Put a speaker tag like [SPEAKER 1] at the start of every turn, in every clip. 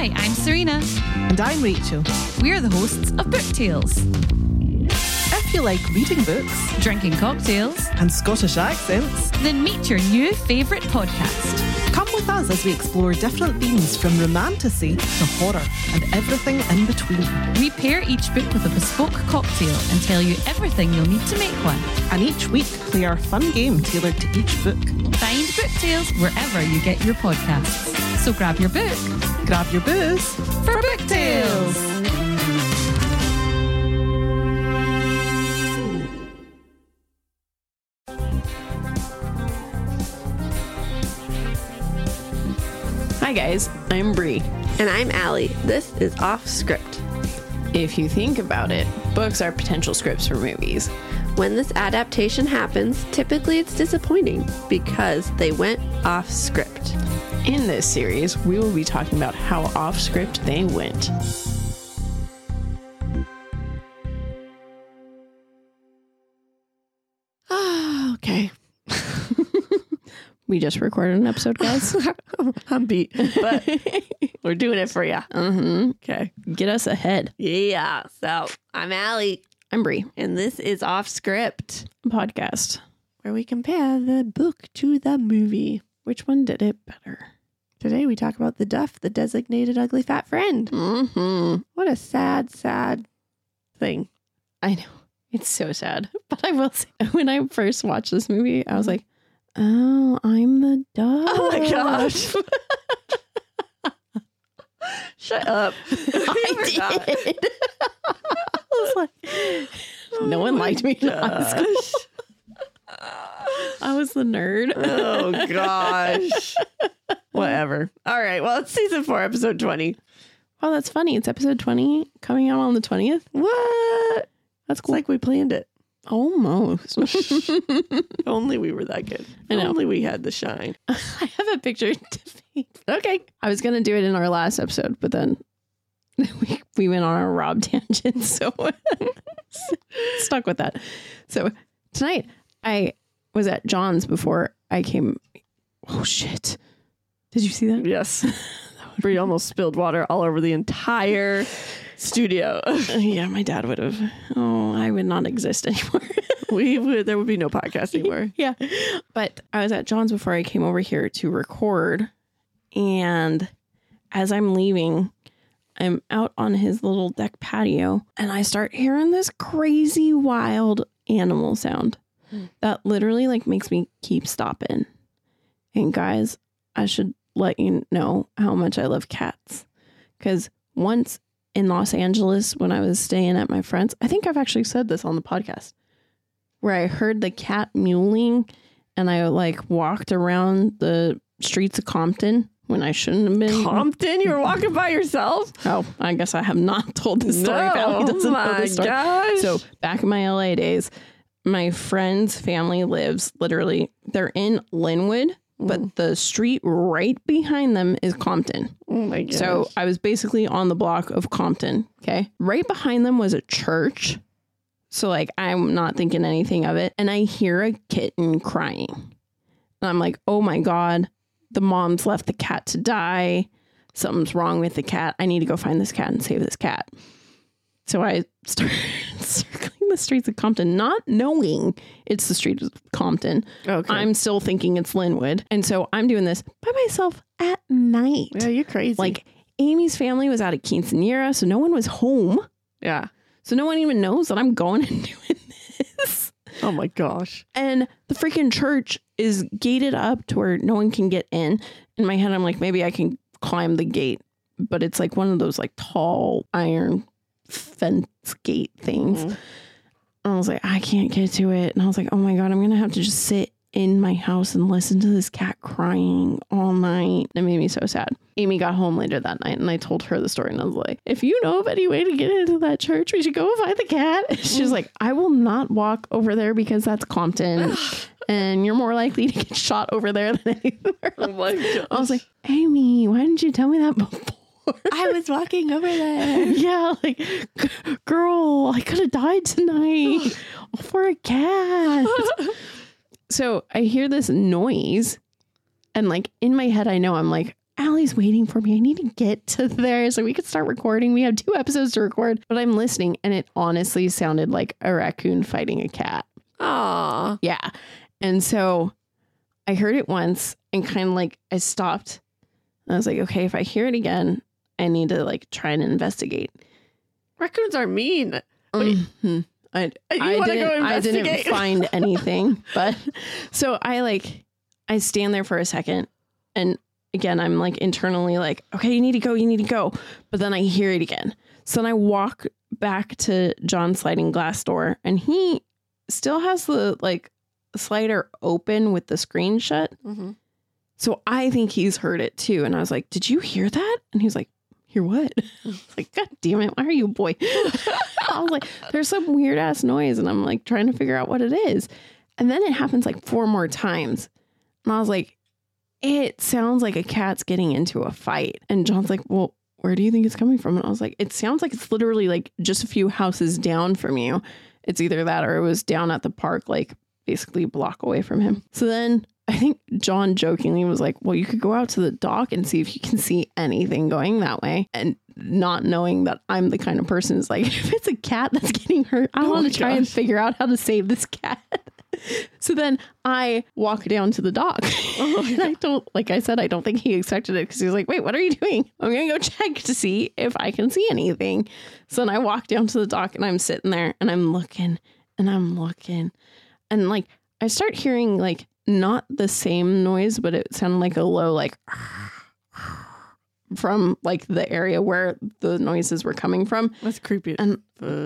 [SPEAKER 1] Hi, I'm Serena.
[SPEAKER 2] And I'm Rachel.
[SPEAKER 1] We're the hosts of Book Tales.
[SPEAKER 2] If you like reading books
[SPEAKER 1] Drinking cocktails,
[SPEAKER 2] and Scottish accents,
[SPEAKER 1] then meet your new favourite podcast.
[SPEAKER 2] come with us as we explore different themes from romantasy to horror and everything in between.
[SPEAKER 1] We pair each book with a bespoke cocktail and tell you everything you'll need to make one.
[SPEAKER 2] And each week play our fun game tailored to each book.
[SPEAKER 1] Find Book Tales wherever you get your podcasts. So grab your book
[SPEAKER 2] Grab your booze
[SPEAKER 1] for Book Tales.
[SPEAKER 3] Hi guys, I'm Bree.
[SPEAKER 4] And I'm Allie. This is Off Script.
[SPEAKER 3] If you think about it, books are potential scripts for movies.
[SPEAKER 4] When this adaptation happens, typically it's disappointing because they went off script.
[SPEAKER 3] In this series, we will be talking about how off script they went.
[SPEAKER 4] Okay.
[SPEAKER 3] We just recorded an episode, guys.
[SPEAKER 4] I'm beat, but we're doing it for you. Okay.
[SPEAKER 3] Get us ahead.
[SPEAKER 4] Yeah. So I'm Allie,
[SPEAKER 3] I'm Bree.
[SPEAKER 4] and this is Off Script,
[SPEAKER 3] Podcast.
[SPEAKER 4] where we compare the book to the movie.
[SPEAKER 3] Which one did it better?
[SPEAKER 4] Today we talk about The Duff, the designated ugly fat friend.
[SPEAKER 3] Mm-hmm.
[SPEAKER 4] What a sad, sad thing.
[SPEAKER 3] I know. It's so sad. But I will say, when I first watched this movie, I was like, oh, I'm the dog.
[SPEAKER 4] Oh my gosh. Shut up.
[SPEAKER 3] I did. I was like, no one liked me in high school. I was the nerd.
[SPEAKER 4] Oh gosh. Whatever. All right. Well, it's season 4, episode 20.
[SPEAKER 3] Oh, that's funny. It's episode 20 coming out on the 20th.
[SPEAKER 4] What?
[SPEAKER 3] That's
[SPEAKER 4] It's
[SPEAKER 3] cool.
[SPEAKER 4] like we planned it.
[SPEAKER 3] Almost.
[SPEAKER 4] Only we were that good.
[SPEAKER 3] I know.
[SPEAKER 4] Only we had the shine.
[SPEAKER 3] I have a picture to paint.
[SPEAKER 4] Okay.
[SPEAKER 3] I was going to do it in our last episode, but then we went on a Rob tangent, so stuck with that. So tonight I was at John's before I came. Oh, shit. Did you see that?
[SPEAKER 4] Yes. Bree almost spilled water all over the entire studio.
[SPEAKER 3] Yeah, my dad would have. Oh, I would not exist anymore.
[SPEAKER 4] There would be no podcast anymore.
[SPEAKER 3] Yeah. But I was at John's before I came over here to record. And as I'm leaving, I'm out on his little deck patio and I start hearing this crazy wild animal sound that literally like makes me keep stopping. And guys, I should let you know how much I love cats. Because once in Los Angeles, when I was staying at my friend's, I think I've actually said this on the podcast, where I heard the cat mewling and I like walked around the streets of Compton when I shouldn't have been.
[SPEAKER 4] Compton? You were walking by yourself?
[SPEAKER 3] Oh, I guess I have not told this story. Valley doesn't know this story.
[SPEAKER 4] Gosh.
[SPEAKER 3] So back in my LA days, my friend's family lives literally, they're in Linwood, but the street right behind them is Compton.
[SPEAKER 4] Oh my gosh.
[SPEAKER 3] So I was basically on the block of Compton. Okay. Right behind them was a church. So like, I'm not thinking anything of it. And I hear a kitten crying. And I'm like, oh my God, the mom's left the cat to die. Something's wrong with the cat. I need to go find this cat and save this cat. So I started circling the streets of Compton, not knowing it's the street of Compton.
[SPEAKER 4] Okay.
[SPEAKER 3] I'm still thinking it's Linwood. And so I'm doing this by myself at night.
[SPEAKER 4] Yeah, you're crazy.
[SPEAKER 3] Like Amy's family was out of quinceanera, so no one was home.
[SPEAKER 4] yeah.
[SPEAKER 3] So no one even knows that I'm going and doing this.
[SPEAKER 4] Oh my gosh.
[SPEAKER 3] And the freaking church is gated up to where no one can get in. In my head, I'm like, maybe I can climb the gate. But it's like one of those like tall iron fence gate things. And I was like, I can't get to it. And I was like, oh my God, I'm going to have to just sit in my house and listen to this cat crying all night. It made me so sad. Amy got home later that night and I told her the story and I was like, if you know of any way to get into that church, we should go find the cat. And she was like, I will not walk over there because that's Compton and you're more likely to get shot over there than anywhere.
[SPEAKER 4] Oh my gosh.
[SPEAKER 3] I was like, Amy, why didn't you tell me that before?
[SPEAKER 4] I was walking over there.
[SPEAKER 3] Yeah, like, girl, I could have died tonight for a cat. So I hear this noise and like in my head, I know I'm like, Allie's waiting for me. I need to get to there so we could start recording. We have 2 episodes to record, but I'm listening and it honestly sounded like a raccoon fighting a cat.
[SPEAKER 4] Aw.
[SPEAKER 3] Yeah. And so I heard it once and kind of like I stopped. I was like, okay, if I hear it again, I need to like try and investigate.
[SPEAKER 4] Raccoons are mean.
[SPEAKER 3] Mm-hmm. I didn't find anything, but so I stand there for a second and again, I'm like internally like, okay, you need to go. But then I hear it again. So then I walk back to John's sliding glass door and he still has the like slider open with the screen shut.
[SPEAKER 4] Mm-hmm.
[SPEAKER 3] So I think he's heard it too. And I was like, did you hear that? And he was like, hear what? I was like, God damn it. Why are you a boy? I was like, there's some weird ass noise. And I'm like trying to figure out what it is. And then it happens like 4 more times. And I was like, it sounds like a cat's getting into a fight. And John's like, well, where do you think it's coming from? And I was like, it sounds like it's literally like just a few houses down from you. It's either that or it was down at the park, like basically a block away from him. So then I think John jokingly was like, well, you could go out to the dock and see if you can see anything going that way. And not knowing that I'm the kind of person who's like, if it's a cat that's getting hurt, I want to try and figure out how to save this cat. So then I walk down to the dock. And I don't think he expected it because he was like, wait, what are you doing? I'm going to go check to see if I can see anything. So then I walk down to the dock and I'm sitting there and I'm looking. And like, I start hearing like not the same noise, but it sounded like a low, like from like the area where the noises were coming from.
[SPEAKER 4] That's creepy.
[SPEAKER 3] And,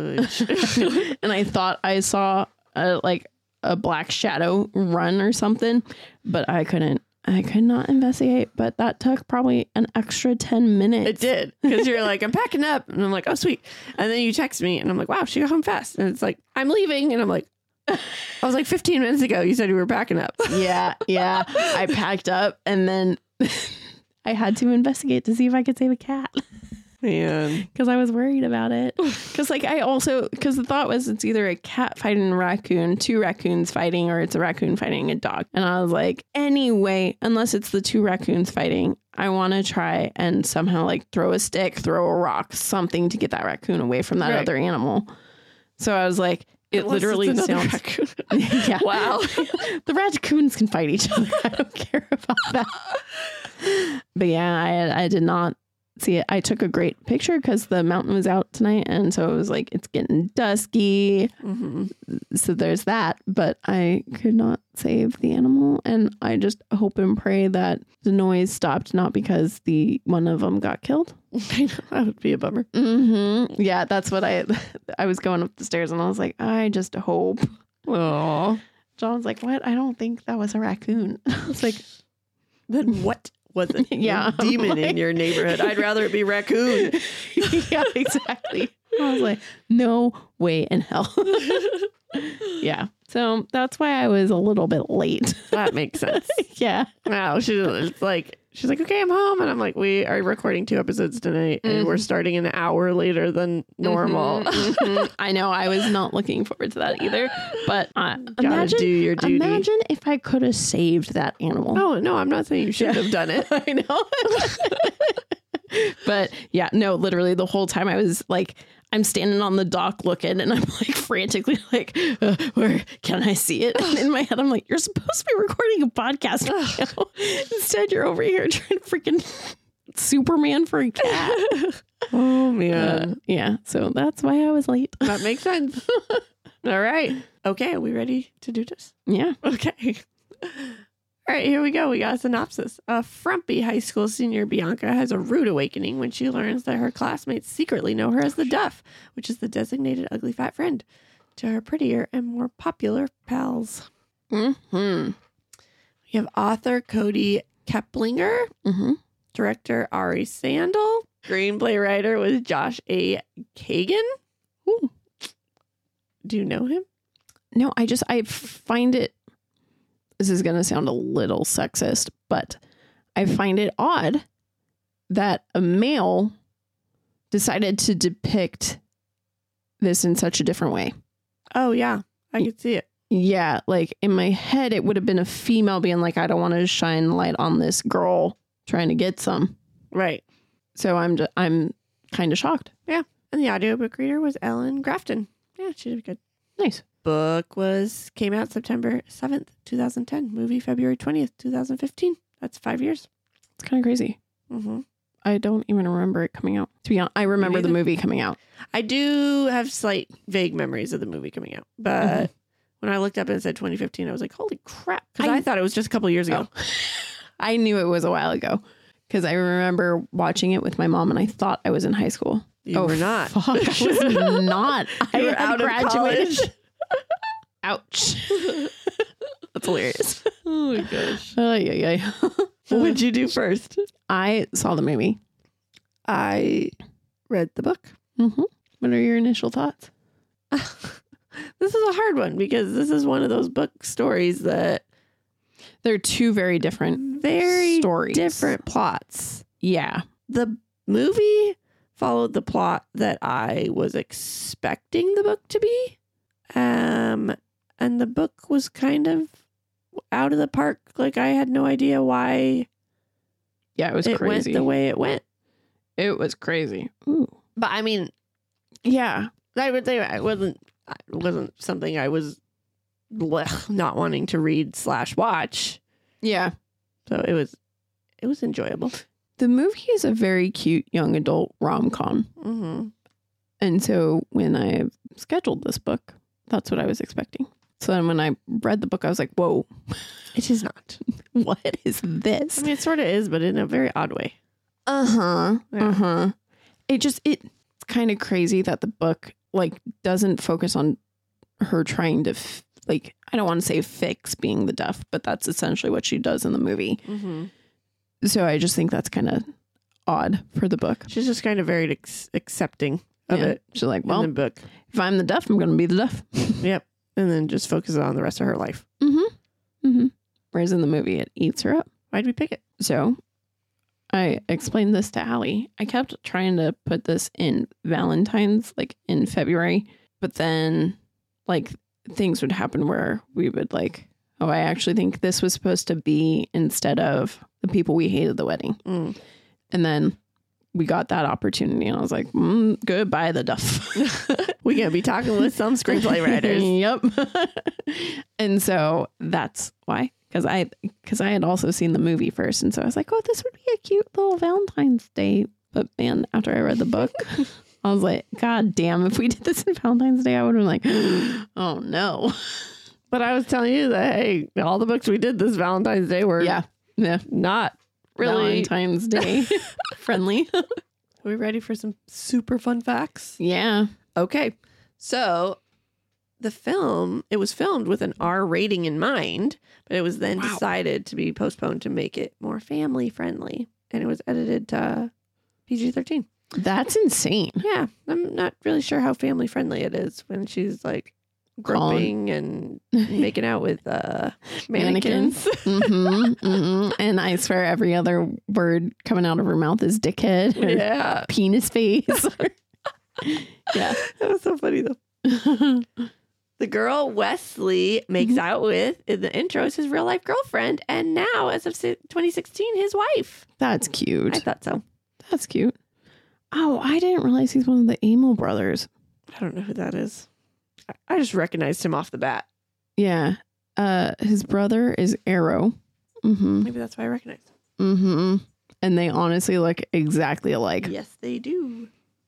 [SPEAKER 3] and I thought I saw a black shadow run or something, but I could not investigate. But that took probably an extra 10 minutes.
[SPEAKER 4] It did, because you're like, I'm packing up, and I'm like, oh sweet, and then you text me and I'm like, wow, she got home fast, and it's like, I'm leaving, and I'm like, I was like 15 minutes ago you said you were packing up.
[SPEAKER 3] yeah I packed up and then I had to investigate to see if I could save a cat.
[SPEAKER 4] Man,
[SPEAKER 3] because I was worried about it. Because the thought was it's either a cat fighting a raccoon, 2 raccoons fighting, or it's a raccoon fighting a dog. And I was like, anyway, unless it's the 2 raccoons fighting, I want to try and somehow like throw a stick, throw a rock, something to get that raccoon away from that other animal. So I was like, it literally sounds. Yeah.
[SPEAKER 4] Wow.
[SPEAKER 3] The raccoons can fight each other. I don't care about that. But yeah, I did not see it. I took a great picture because the mountain was out tonight, and so it was like it's getting dusky. Mm-hmm. So there's that, but I could not save the animal, and I just hope and pray that the noise stopped, not because one of them got killed.
[SPEAKER 4] I know, that would be a bummer.
[SPEAKER 3] Mm-hmm. Yeah, that's what I was going up the stairs, and I was like, I just hope.
[SPEAKER 4] Oh,
[SPEAKER 3] John's like, what? I don't think that was a raccoon. I was like,
[SPEAKER 4] then what? Was it
[SPEAKER 3] yeah,
[SPEAKER 4] a demon in your neighborhood? I'd rather it be raccoon.
[SPEAKER 3] Yeah, exactly. I was like, no way in hell. Yeah. So that's why I was a little bit late.
[SPEAKER 4] That makes sense.
[SPEAKER 3] Yeah.
[SPEAKER 4] Wow. She's like, okay, I'm home. And I'm like, we are recording 2 episodes tonight and we're starting an hour later than normal.
[SPEAKER 3] I know. I was not looking forward to that either. But
[SPEAKER 4] do your duty.
[SPEAKER 3] Imagine if I could have saved that animal.
[SPEAKER 4] Oh, no, I'm not saying you shouldn't have done it.
[SPEAKER 3] I know. But yeah, no, literally the whole time I was like, I'm standing on the dock looking and I'm like frantically like, where can I see it? And in my head, I'm like, you're supposed to be recording a podcast right now. Instead, you're over here trying to freaking Superman for a cat.
[SPEAKER 4] Oh, man.
[SPEAKER 3] Yeah. So that's why I was late.
[SPEAKER 4] That makes sense. All right. Okay. Are we ready to do this?
[SPEAKER 3] Yeah.
[SPEAKER 4] Okay. All right, here we go. We got a synopsis. A frumpy high school senior, Bianca, has a rude awakening when she learns that her classmates secretly know her as the Duff, which is the designated ugly fat friend to her prettier and more popular pals.
[SPEAKER 3] Mm-hmm.
[SPEAKER 4] We have author Cody Keplinger, director Ari Sandel, screenplay writer was Josh A. Kagan. Ooh. Do you know him?
[SPEAKER 3] No, I find it. This is going to sound a little sexist, but I find it odd that a male decided to depict this in such a different way.
[SPEAKER 4] Oh, yeah. I could see it.
[SPEAKER 3] Yeah. Like in my head, it would have been a female being like, I don't want to shine light on this girl trying to get some.
[SPEAKER 4] Right.
[SPEAKER 3] So I'm kind of shocked.
[SPEAKER 4] Yeah. And the audiobook reader was Ellen Grafton. Yeah, she did good.
[SPEAKER 3] Nice.
[SPEAKER 4] Book came out September 7th, 2010. Movie February 20th, 2015. That's 5 years.
[SPEAKER 3] It's kind of crazy.
[SPEAKER 4] Mm-hmm.
[SPEAKER 3] I don't even remember it coming out. To be honest, I remember the movie coming out.
[SPEAKER 4] I do have slight vague memories of the movie coming out, but when I looked up and it said 2015, I was like, holy crap. Because I thought it was just a couple years ago.
[SPEAKER 3] I knew it was a while ago because I remember watching it with my mom and I thought I was in high school.
[SPEAKER 4] You were not.
[SPEAKER 3] Fuck, I was not.
[SPEAKER 4] You were out of college.
[SPEAKER 3] Ouch. That's hilarious.
[SPEAKER 4] Oh my gosh.
[SPEAKER 3] Yeah.
[SPEAKER 4] What would you do first?
[SPEAKER 3] I saw the movie.
[SPEAKER 4] I read the book.
[SPEAKER 3] Mm-hmm. What are your initial thoughts?
[SPEAKER 4] This is a hard one because this is one of those book stories that
[SPEAKER 3] they're two very different stories.
[SPEAKER 4] Different plots.
[SPEAKER 3] Yeah.
[SPEAKER 4] The movie followed the plot that I was expecting the book to be. And the book was kind of out of the park. Like I had no idea why.
[SPEAKER 3] Yeah, it was
[SPEAKER 4] it
[SPEAKER 3] crazy.
[SPEAKER 4] Went the way it went.
[SPEAKER 3] It was crazy. Ooh.
[SPEAKER 4] But I mean,
[SPEAKER 3] yeah,
[SPEAKER 4] I would say it wasn't something I was not wanting to read / watch.
[SPEAKER 3] Yeah.
[SPEAKER 4] So it was enjoyable.
[SPEAKER 3] The movie is a very cute young adult rom-com.
[SPEAKER 4] Mm-hmm.
[SPEAKER 3] And so when I scheduled this book, that's what I was expecting. So then when I read the book, I was like, whoa.
[SPEAKER 4] It is not.
[SPEAKER 3] What is this?
[SPEAKER 4] I mean, it sort of is, but in a very odd way.
[SPEAKER 3] Uh-huh.
[SPEAKER 4] Yeah.
[SPEAKER 3] Uh-huh. It's kind of crazy that the book like doesn't focus on her trying to I don't want to say fix being the deaf, but that's essentially what she does in the movie.
[SPEAKER 4] Mm-hmm.
[SPEAKER 3] So I just think that's kind of odd for the book.
[SPEAKER 4] She's just kind of very accepting of it.
[SPEAKER 3] She's like, well,
[SPEAKER 4] in the book.
[SPEAKER 3] If I'm the deaf, I'm going to be the deaf.
[SPEAKER 4] Yep. And then just focuses on the rest of her life.
[SPEAKER 3] Mm-hmm. Mm-hmm. Whereas in the movie, it eats her up.
[SPEAKER 4] Why'd we pick it?
[SPEAKER 3] So I explained this to Allie. I kept trying to put this in Valentine's, like in February, but then like things would happen where we would like, oh, I actually think this was supposed to be instead of The People We Hated the Wedding.
[SPEAKER 4] Mm.
[SPEAKER 3] And then we got that opportunity and I was like, goodbye the duff.
[SPEAKER 4] We gonna be talking with some screenplay writers.
[SPEAKER 3] Yep. And so that's why. Because I had also seen the movie first. And so I was like, oh, this would be a cute little Valentine's Day. But man, after I read the book, I was like, God damn, if we did this in Valentine's Day, I would have been like, oh no.
[SPEAKER 4] But I was telling you that, hey, all the books we did this Valentine's Day were not really
[SPEAKER 3] Valentine's Day friendly.
[SPEAKER 4] Are we ready for some super fun facts?
[SPEAKER 3] Yeah.
[SPEAKER 4] Okay. So the film, it was filmed with an R rating in mind, but it was then decided to be postponed to make it more family friendly. And it was edited to PG-13.
[SPEAKER 3] That's insane.
[SPEAKER 4] Yeah. I'm not really sure how family friendly it is when she's like groping and making out with mannequins.
[SPEAKER 3] Mm-hmm, mm-hmm. And I swear every other word coming out of her mouth is dickhead or penis face. Yeah.
[SPEAKER 4] That was so funny though. The girl Wesley makes out with in the intro is his real life girlfriend. And now, as of 2016, his wife.
[SPEAKER 3] That's cute.
[SPEAKER 4] I thought so.
[SPEAKER 3] That's cute. Oh, I didn't realize he's one of the Amel brothers.
[SPEAKER 4] I don't know who that is. I just recognized him off the bat.
[SPEAKER 3] Yeah. His brother is Arrow. Mm-hmm.
[SPEAKER 4] Maybe that's why I recognize him.
[SPEAKER 3] Mm-hmm. And they honestly look exactly alike.
[SPEAKER 4] Yes, they do.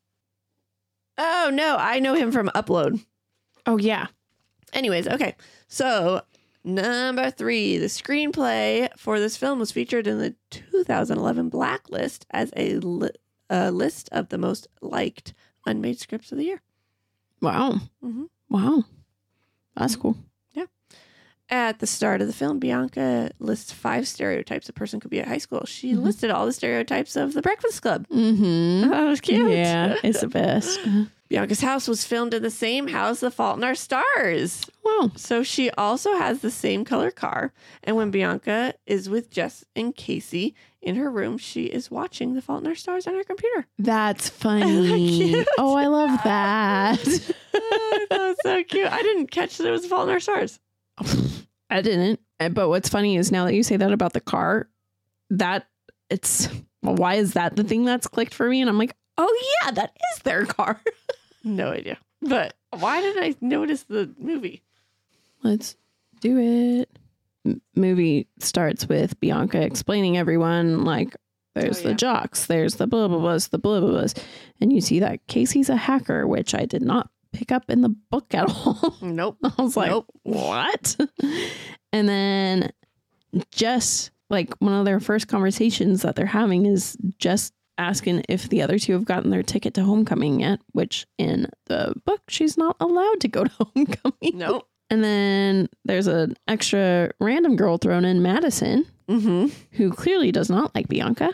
[SPEAKER 4] Oh, no. I know him from Upload.
[SPEAKER 3] Oh, yeah.
[SPEAKER 4] Anyways, okay. So, number 3, the screenplay for this film was featured in the 2011 Blacklist as a list of the most liked unmade scripts of the year.
[SPEAKER 3] Wow.
[SPEAKER 4] Mm-hmm.
[SPEAKER 3] Wow. That's cool.
[SPEAKER 4] Yeah. At the start of the film, Bianca lists 5 stereotypes a person could be at high school. She listed all the stereotypes of the Breakfast Club.
[SPEAKER 3] Mm-hmm.
[SPEAKER 4] Oh, that was cute.
[SPEAKER 3] Yeah, it's the best.
[SPEAKER 4] Bianca's house was filmed in the same house, The Fault in Our Stars.
[SPEAKER 3] Wow.
[SPEAKER 4] So she also has the same color car. And when Bianca is with Jess and Casey in her room, she is watching The Fault in Our Stars on her computer.
[SPEAKER 3] That's funny. Oh, I love that.
[SPEAKER 4] Oh, that was so cute. I didn't catch that it was The Fault in Our Stars.
[SPEAKER 3] I didn't. But what's funny is now that you say that about the car, that why is that the thing that's clicked for me? And I'm like, oh yeah, that is their car.
[SPEAKER 4] No idea. But why did I notice the movie?
[SPEAKER 3] Let's do it. Movie starts with Bianca explaining everyone, like, there's the jocks, there's the blah, blah, blahs, the blah, blah, blahs. And you see that Casey's a hacker, which I did not pick up in the book at all.
[SPEAKER 4] Nope.
[SPEAKER 3] I was like, what? And then Jess, like, one of their first conversations that they're having is just asking if the other two have gotten their ticket to homecoming yet, which in the book, she's not allowed to go to homecoming.
[SPEAKER 4] Nope.
[SPEAKER 3] And then there's an extra random girl thrown in, Madison, who clearly does not like Bianca.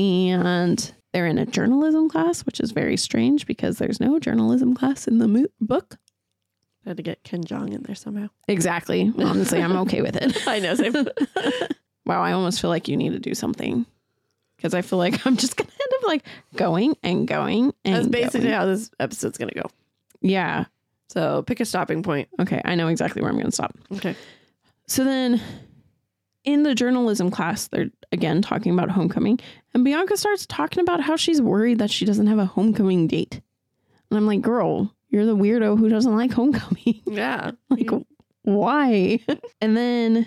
[SPEAKER 3] And they're in a journalism class, which is very strange because there's no journalism class in the book.
[SPEAKER 4] Had to get Ken Jeong in there somehow.
[SPEAKER 3] Exactly. Honestly, I'm okay with it.
[SPEAKER 4] I know. Same.
[SPEAKER 3] Wow, I almost feel like you need to do something. Because I feel like I'm just going to end up like going and going. And
[SPEAKER 4] That's basically
[SPEAKER 3] going.
[SPEAKER 4] how this episode's going to go.
[SPEAKER 3] Yeah.
[SPEAKER 4] So pick a stopping point.
[SPEAKER 3] Okay. I know exactly where I'm going to stop.
[SPEAKER 4] Okay.
[SPEAKER 3] So then in the journalism class, they're again talking about homecoming. And Bianca starts talking about how she's worried that she doesn't have a homecoming date. And I'm like, girl, you're the weirdo who doesn't like homecoming.
[SPEAKER 4] Yeah.
[SPEAKER 3] Like, why? And then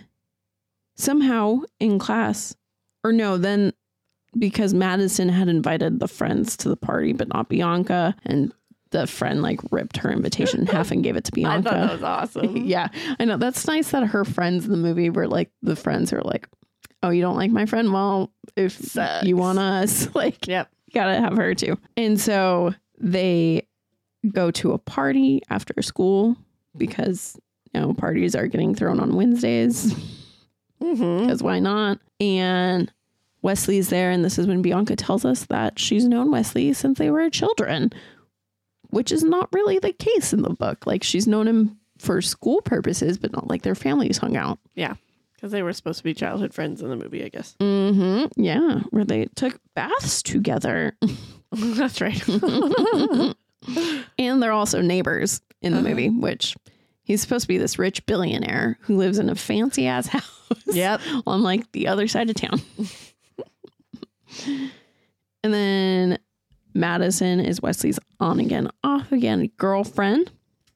[SPEAKER 3] somehow in class, or no, then because Madison had invited the friends to the party, but not Bianca, and the friend like ripped her invitation in half and gave it to Bianca.
[SPEAKER 4] I thought that was awesome.
[SPEAKER 3] Yeah, I know. That's nice that her friends in the movie were like, the friends are like, oh, you don't like my friend? Well, if
[SPEAKER 4] Sucks.
[SPEAKER 3] you want us, like,
[SPEAKER 4] Yep.
[SPEAKER 3] you gotta have her too. And so they go to a party after school because, you know, parties are getting thrown on Wednesdays. Because why not? And Wesley's there. And this is when Bianca tells us that she's known Wesley since they were children, which is not really the case in the book. Like, she's known him for school purposes, but not like their families hung out.
[SPEAKER 4] Yeah. Because they were supposed to be childhood friends in the movie, I guess.
[SPEAKER 3] Yeah. Where they took baths together.
[SPEAKER 4] That's right.
[SPEAKER 3] And they're also neighbors in the movie, which he's supposed to be this rich billionaire who lives in a fancy ass house.
[SPEAKER 4] Yep.
[SPEAKER 3] On like the other side of town. And then Madison is Wesley's on again, off again girlfriend.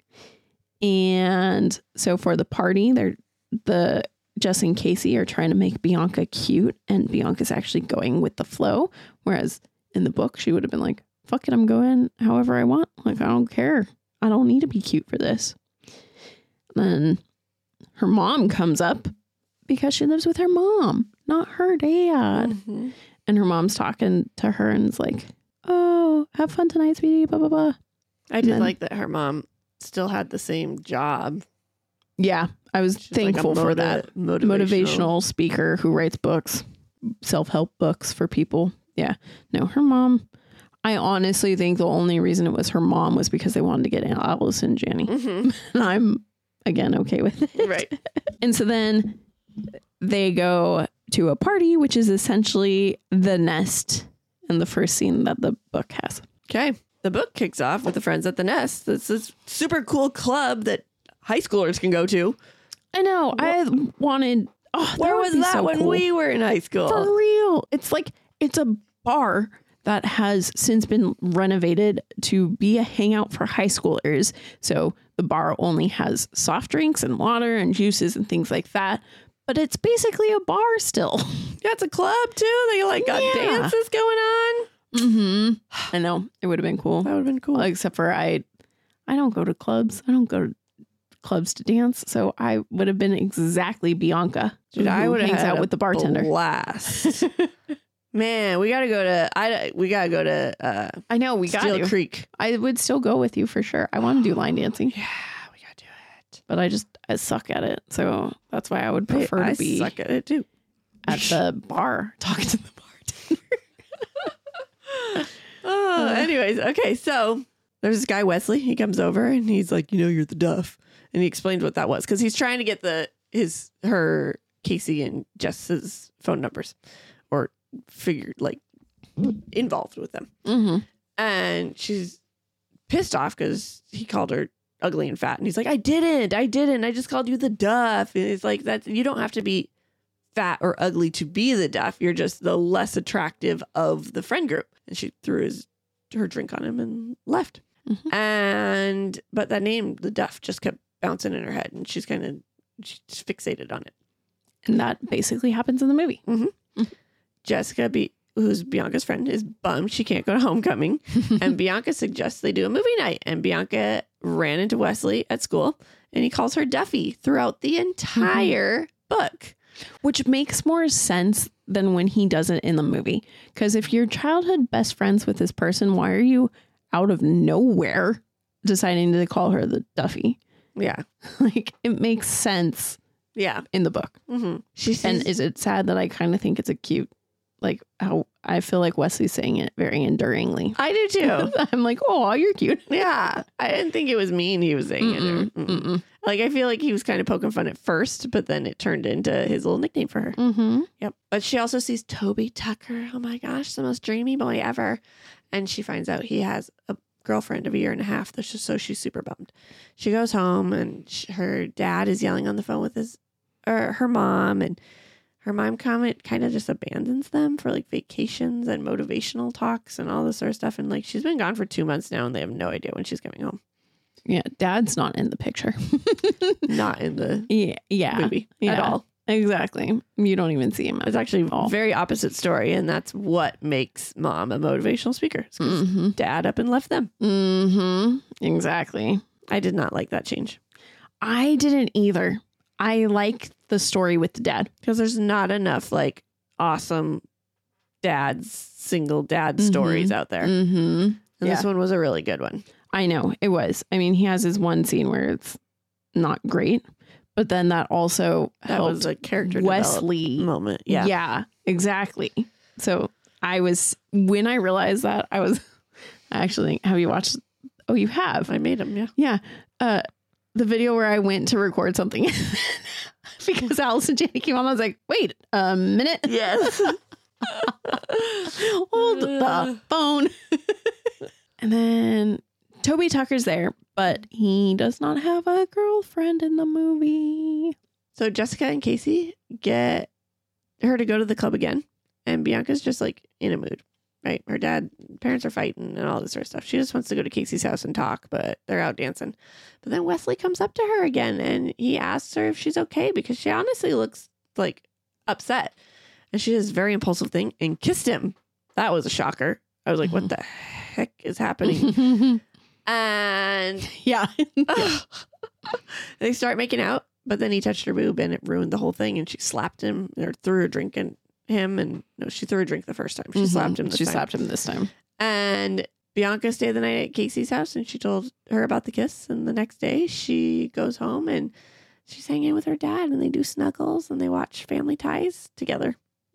[SPEAKER 3] And so for the party, Jess and Casey are trying to make Bianca cute, and Bianca's actually going with the flow. Whereas in the book, she would have been like, fuck it, I'm going however I want. Like, I don't care. I don't need to be cute for this. Then her mom comes up because she lives with her mom, not her dad. And her mom's talking to her and is like, oh, have fun tonight, sweetie, blah, blah, blah.
[SPEAKER 4] I did like that her mom still had the same job.
[SPEAKER 3] Yeah, I was thankful for that.
[SPEAKER 4] Motivational
[SPEAKER 3] speaker who writes books, self-help books for people. Yeah. No, her mom, I honestly think the only reason it was her mom was because they wanted to get Alice and Jenny. And I'm, again, okay with it.
[SPEAKER 4] Right.
[SPEAKER 3] And so then they go to a party, which is essentially the nest in the first scene that the book has.
[SPEAKER 4] Okay. The book kicks off with the Friends at the Nest. It's this super cool club that high schoolers can go to.
[SPEAKER 3] I know. I wanted... Oh,
[SPEAKER 4] Where was that
[SPEAKER 3] so
[SPEAKER 4] when
[SPEAKER 3] cool.
[SPEAKER 4] we were in high school?
[SPEAKER 3] For real. It's like, it's a bar that has since been renovated to be a hangout for high schoolers. So the bar only has soft drinks and water and juices and things like that. But it's basically a bar still.
[SPEAKER 4] Yeah, it's a club too. They like got dances going on.
[SPEAKER 3] I know. It would have been cool.
[SPEAKER 4] That would have been cool.
[SPEAKER 3] Except for I don't go to clubs. I don't go to clubs to dance. So I would have been exactly Bianca.
[SPEAKER 4] Dude, I would have
[SPEAKER 3] hangs
[SPEAKER 4] had
[SPEAKER 3] out with the bartender.
[SPEAKER 4] Blast. Man, we gotta go to.
[SPEAKER 3] I know we got
[SPEAKER 4] Steel
[SPEAKER 3] to.
[SPEAKER 4] Creek.
[SPEAKER 3] I would still go with you for sure. I want to do line dancing.
[SPEAKER 4] Yeah, we gotta do it.
[SPEAKER 3] But I suck at it. So that's why I would prefer
[SPEAKER 4] I
[SPEAKER 3] to be
[SPEAKER 4] suck at it too.
[SPEAKER 3] at the bar talking to the bartender.
[SPEAKER 4] Anyways, okay, so there's this guy Wesley. He comes over and he's like, you're the Duff, and he explained what that was because he's trying to get her Casey and Jess's phone numbers, or involved with them. And she's pissed off because he called her ugly and fat, and he's like, I didn't. I just called you the Duff. And it's like, that you don't have to be fat or ugly to be the Duff. You're just the less attractive of the friend group. And she threw her drink on him and left. But that name, the Duff, just kept bouncing in her head, and she's fixated on it.
[SPEAKER 3] And that basically happens in the movie.
[SPEAKER 4] Jessica, who's Bianca's friend, is bummed she can't go to homecoming. And Bianca suggests they do a movie night. And Bianca ran into Wesley at school, and he calls her Duffy throughout the entire book.
[SPEAKER 3] Which makes more sense than when he does it in the movie. Because if you're childhood best friends with this person, why are you out of nowhere deciding to call her the Duffy?
[SPEAKER 4] Yeah.
[SPEAKER 3] Like, it makes sense.
[SPEAKER 4] Yeah.
[SPEAKER 3] In the book.
[SPEAKER 4] And
[SPEAKER 3] is it sad that I kind of think it's a cute, like how I feel like Wesley's saying it very enduringly.
[SPEAKER 4] I do too.
[SPEAKER 3] I'm like, oh, you're cute.
[SPEAKER 4] Yeah. I didn't think it was mean he was saying it. Like, I feel like he was kind of poking fun at first, but then it turned into his little nickname for her. Yep. But she also sees Toby Tucker. Oh my gosh, the most dreamy boy ever. And she finds out he has a girlfriend of 1.5 years. So she's super bummed. She goes home, and her dad is yelling on the phone with her mom, and her mom kind of just abandons them for like vacations and motivational talks and all this sort of stuff. And like, she's been gone for 2 months now, and they have no idea when she's coming home.
[SPEAKER 3] Yeah, Dad's not in the picture.
[SPEAKER 4] Not in the movie at all.
[SPEAKER 3] Exactly. You don't even see him.
[SPEAKER 4] It's actually a very opposite story, and that's what makes Mom a motivational speaker. Because Dad up and left them.
[SPEAKER 3] Exactly.
[SPEAKER 4] I did not like that change.
[SPEAKER 3] I didn't either. I like the story with the dad.
[SPEAKER 4] Because there's not enough like awesome single dad stories out there. And this one was a really good one.
[SPEAKER 3] I know, it was. I mean, he has his one scene where it's not great, but then that also helped
[SPEAKER 4] was a character
[SPEAKER 3] Wesley
[SPEAKER 4] moment. Yeah.
[SPEAKER 3] Yeah, exactly. So when I realized that, I was actually, have you watched? Oh, you have.
[SPEAKER 4] I made him. Yeah.
[SPEAKER 3] Yeah. The video where I went to record something because Alice and Jenny came on. I was like, wait a minute.
[SPEAKER 4] Yes.
[SPEAKER 3] Hold the phone. And then Toby Tucker's there, but he does not have a girlfriend in the movie.
[SPEAKER 4] So Jessica and Casey get her to go to the club again. And Bianca's just like in a mood, right? Her parents are fighting and all this sort of stuff. She just wants to go to Casey's house and talk, but they're out dancing. But then Wesley comes up to her again, and he asks her if she's okay, because she honestly looks like upset. And she does this very impulsive thing and kissed him. That was a shocker. I was like, what the heck is happening? And
[SPEAKER 3] yeah.
[SPEAKER 4] They start making out, but then he touched her boob and it ruined the whole thing. And she slapped him or threw a drink at him. And no, she threw a drink the first time. She slapped him
[SPEAKER 3] this time.
[SPEAKER 4] And Bianca stayed the night at Casey's house, and she told her about the kiss. And the next day she goes home and she's hanging with her dad, and they do snuggles and they watch Family Ties together.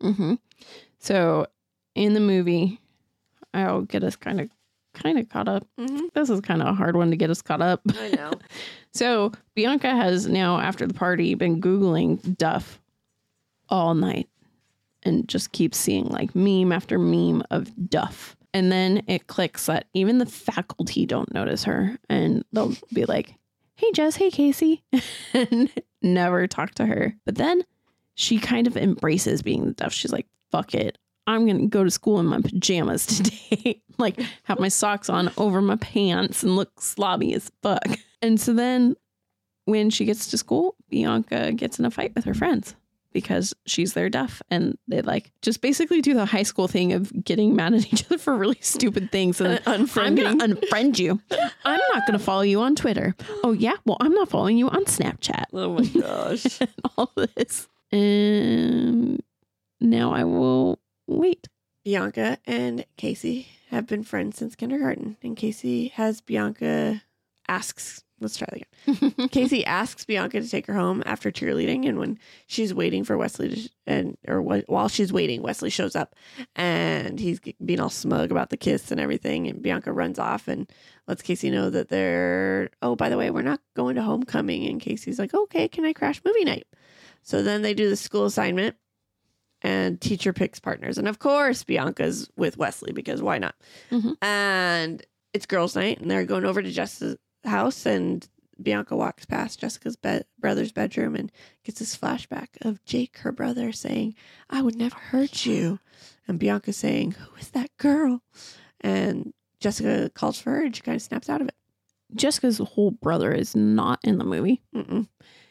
[SPEAKER 3] So in the movie, I'll get us kind of caught up. This is kind of a hard one to get us caught up.
[SPEAKER 4] I know.
[SPEAKER 3] So Bianca has now, after the party, been Googling Duff all night and just keeps seeing like meme after meme of Duff. And then it clicks that even the faculty don't notice her, and they'll be like, hey, Jess, hey, Casey, and never talk to her. But then she kind of embraces being the Duff. She's like, fuck it. I'm going to go to school in my pajamas today. Like, have my socks on over my pants and look slobby as fuck. And so then when she gets to school, Bianca gets in a fight with her friends because she's their Duff. And they like just basically do the high school thing of getting mad at each other for really stupid things. And I'm going to unfriend you. I'm not going to follow you on Twitter. Oh, yeah? Well, I'm not following you on Snapchat.
[SPEAKER 4] Oh, my gosh.
[SPEAKER 3] And all this. And now I will wait.
[SPEAKER 4] Bianca and Casey have been friends since kindergarten. And Casey has Bianca asks, let's try that again. Casey asks Bianca to take her home after cheerleading. And when she's waiting for Wesley while she's waiting, Wesley shows up and he's being all smug about the kiss and everything. And Bianca runs off and lets Casey know that by the way, we're not going to homecoming. And Casey's like, okay, can I crash movie night? So then they do the school assignment. And teacher picks partners. And of course, Bianca's with Wesley because why not? And it's girls' night and they're going over to Jess's house and Bianca walks past Jessica's brother's bedroom and gets this flashback of Jake, her brother, saying, "I would never hurt you." And Bianca saying, "Who is that girl?" And Jessica calls for her and she kind of snaps out of it.
[SPEAKER 3] Jessica's whole brother is not in the movie.
[SPEAKER 4] Mm-mm.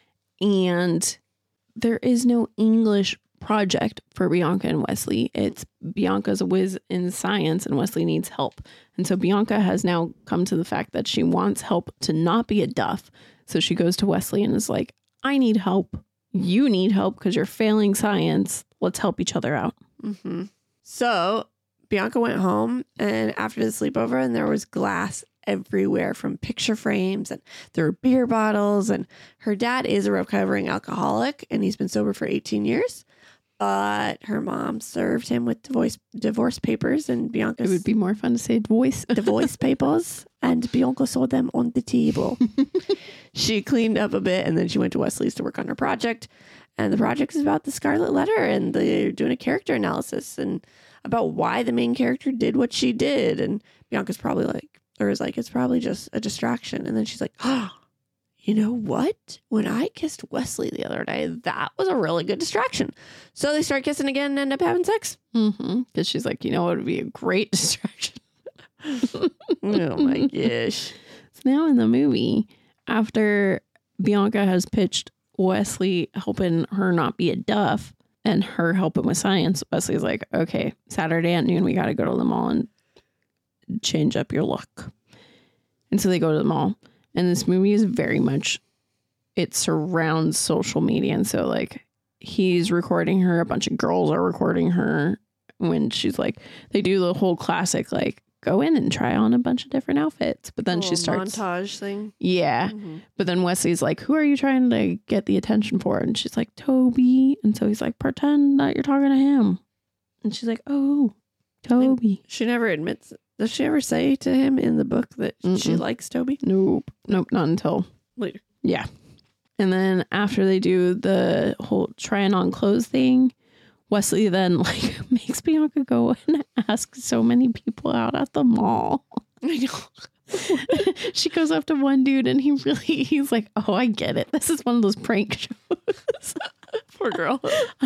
[SPEAKER 3] And there is no English project for Bianca and Wesley. It's Bianca's a whiz in science and Wesley needs help. And so Bianca has now come to the fact that she wants help to not be a duff. So she goes to Wesley and is like, I need help. You need help because you're failing science. Let's help each other out.
[SPEAKER 4] Mm-hmm. So Bianca went home and after the sleepover, and there was glass everywhere from picture frames, and there were beer bottles, and her dad is a recovering alcoholic and he's been sober for 18 years. But her mom served him with divorce papers, and Bianca.
[SPEAKER 3] It would be more fun to say
[SPEAKER 4] divorce papers, and Bianca saw them on the table. She cleaned up a bit, and then she went to Wesley's to work on her project. And the project is about the Scarlet Letter, and they're doing a character analysis and about why the main character did what she did. And Bianca's probably like, it's probably just a distraction. And then she's like, oh, you know what? When I kissed Wesley the other day, that was a really good distraction. So they start kissing again and end up having sex.
[SPEAKER 3] Mm-hmm. Because she's like, it would be a great distraction.
[SPEAKER 4] Oh my gosh.
[SPEAKER 3] So now in the movie, after Bianca has pitched Wesley helping her not be a duff and her helping with science, Wesley's like, okay, Saturday at noon, we got to go to the mall and change up your look. And so they go to the mall. And this movie is very much, it surrounds social media. And so like he's recording her, a bunch of girls are recording her when she's like, they do the whole classic, like go in and try on a bunch of different outfits. But then she starts
[SPEAKER 4] montage thing.
[SPEAKER 3] Yeah. Mm-hmm. But then Wesley's like, who are you trying to get the attention for? And she's like, Toby. And so he's like, pretend that you're talking to him. And she's like, oh, Toby.
[SPEAKER 4] She never admits it. Does she ever say to him in the book that she likes Toby?
[SPEAKER 3] Nope, not until
[SPEAKER 4] later.
[SPEAKER 3] Yeah. And then after they do the whole trying on clothes thing, Wesley then like makes Bianca go and ask so many people out at the mall.
[SPEAKER 4] I know.
[SPEAKER 3] She goes up to one dude and he's like, oh, I get it. This is one of those prank shows.
[SPEAKER 4] Poor girl.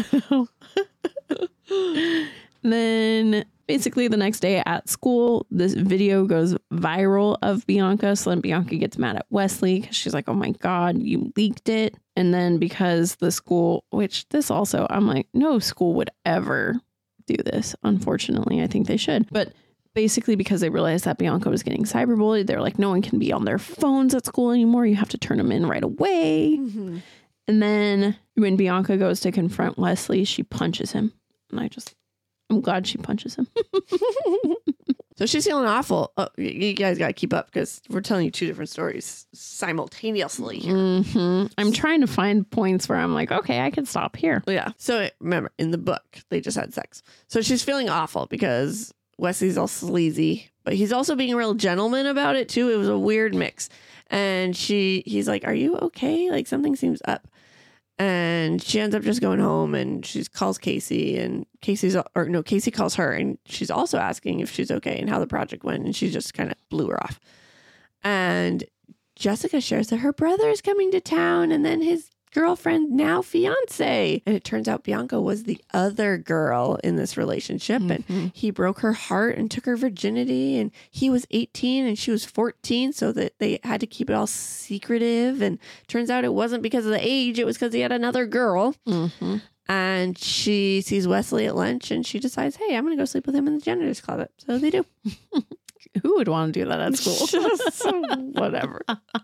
[SPEAKER 3] Then basically the next day at school, this video goes viral of Bianca. So then Bianca gets mad at Wesley because she's like, oh my God, you leaked it. And then because the school, which this also, I'm like, no school would ever do this. Unfortunately, I think they should. But basically because they realized that Bianca was getting cyberbullied, they're like, no one can be on their phones at school anymore. You have to turn them in right away. Mm-hmm. And then when Bianca goes to confront Wesley, she punches him. And I'm glad she punches him.
[SPEAKER 4] So she's feeling awful. Oh, you guys got to keep up because we're telling you two different stories simultaneously here.
[SPEAKER 3] Mm-hmm. I'm trying to find points where I'm like, okay, I can stop here.
[SPEAKER 4] Yeah. So remember, in the book, they just had sex. So she's feeling awful because Wesley's all sleazy, but he's also being a real gentleman about it too. It was a weird mix. And he's like, are you okay? Like something seems up. And she ends up just going home and she calls Casey, and Casey calls her, and she's also asking if she's okay and how the project went. And she just kind of blew her off. And Jessica shares that her brother is coming to town and then his girlfriend, now fiance. And it turns out Bianca was the other girl in this relationship. Mm-hmm. And he broke her heart and took her virginity. And he was 18 and she was 14. So that they had to keep it all secretive. And turns out it wasn't because of the age. It was because he had another girl. Mm-hmm. And she sees Wesley at lunch and she decides, hey, I'm going to go sleep with him in the janitor's closet. So they do.
[SPEAKER 3] Who would want to do that at school?
[SPEAKER 4] Just whatever.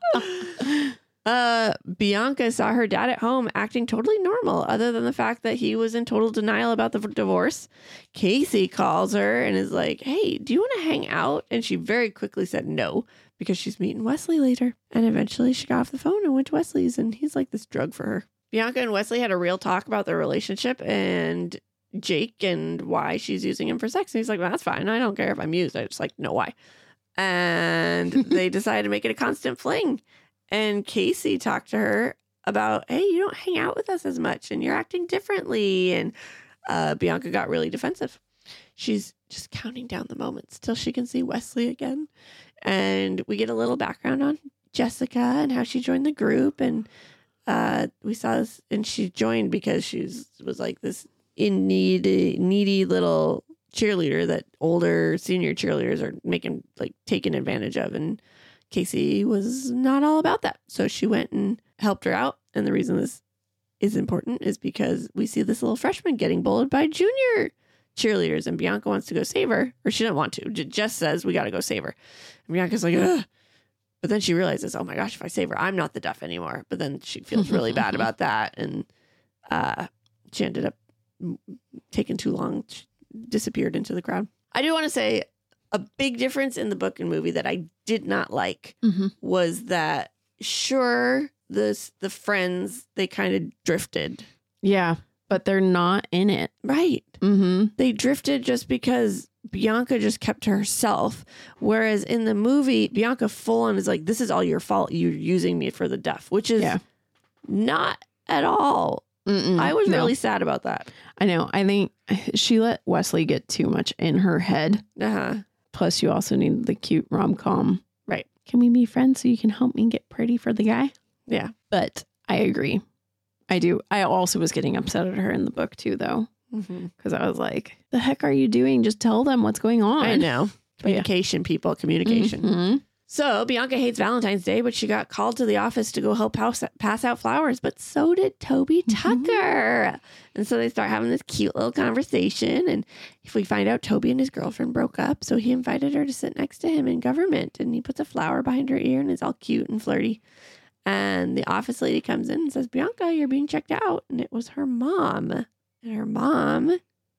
[SPEAKER 4] Bianca saw her dad at home acting totally normal, other than the fact that he was in total denial about the divorce. Casey calls her and is like, hey, do you want to hang out? And she very quickly said no, because she's meeting Wesley later. And eventually she got off the phone and went to Wesley's, and he's like this drug for her. Bianca and Wesley had a real talk about their relationship and Jake and why she's using him for sex. And he's like, well, that's fine. I don't care if I'm used. I just like know why. And they decided to make it a constant fling. And Casey talked to her about, hey, you don't hang out with us as much and you're acting differently. And Bianca got really defensive. She's just counting down the moments till she can see Wesley again. And we get a little background on Jessica and how she joined the group. And we saw this, and she joined because she was like this needy little cheerleader that older senior cheerleaders are taking advantage of. And Casey was not all about that. So she went and helped her out. And the reason this is important is because we see this little freshman getting bullied by junior cheerleaders, and Bianca wants to go save her, or she didn't want to. Jess says, we got to go save her. And Bianca's like, ugh. But then she realizes, oh my gosh, if I save her, I'm not the Duff anymore. But then she feels really bad about that. And she ended up taking too long, she disappeared into the crowd. I do want to say a big difference in the book and movie that I did not like was that, sure, the friends, they kind of drifted.
[SPEAKER 3] Yeah, but they're not in it.
[SPEAKER 4] Right.
[SPEAKER 3] Mm-hmm.
[SPEAKER 4] They drifted just because Bianca just kept to herself. Whereas in the movie, Bianca full on is like, this is all your fault. You're using me for the Duff, which is not at all. I was really sad about that.
[SPEAKER 3] I know. I think she let Wesley get too much in her head. Plus, you also need the cute rom-com.
[SPEAKER 4] Right.
[SPEAKER 3] Can we be friends so you can help me get pretty for the guy?
[SPEAKER 4] Yeah.
[SPEAKER 3] But I agree. I do. I also was getting upset at her in the book too, though. Because I was like, the heck are you doing? Just tell them what's going on.
[SPEAKER 4] I know. Communication, people. Communication. So Bianca hates Valentine's Day, but she got called to the office to go help pass out flowers. But so did Toby Tucker. And so they start having this cute little conversation. And if we find out Toby and his girlfriend broke up, so he invited her to sit next to him in government. And he puts a flower behind her ear and is all cute and flirty. And the office lady comes in and says, Bianca, you're being checked out. And it was her mom. And her mom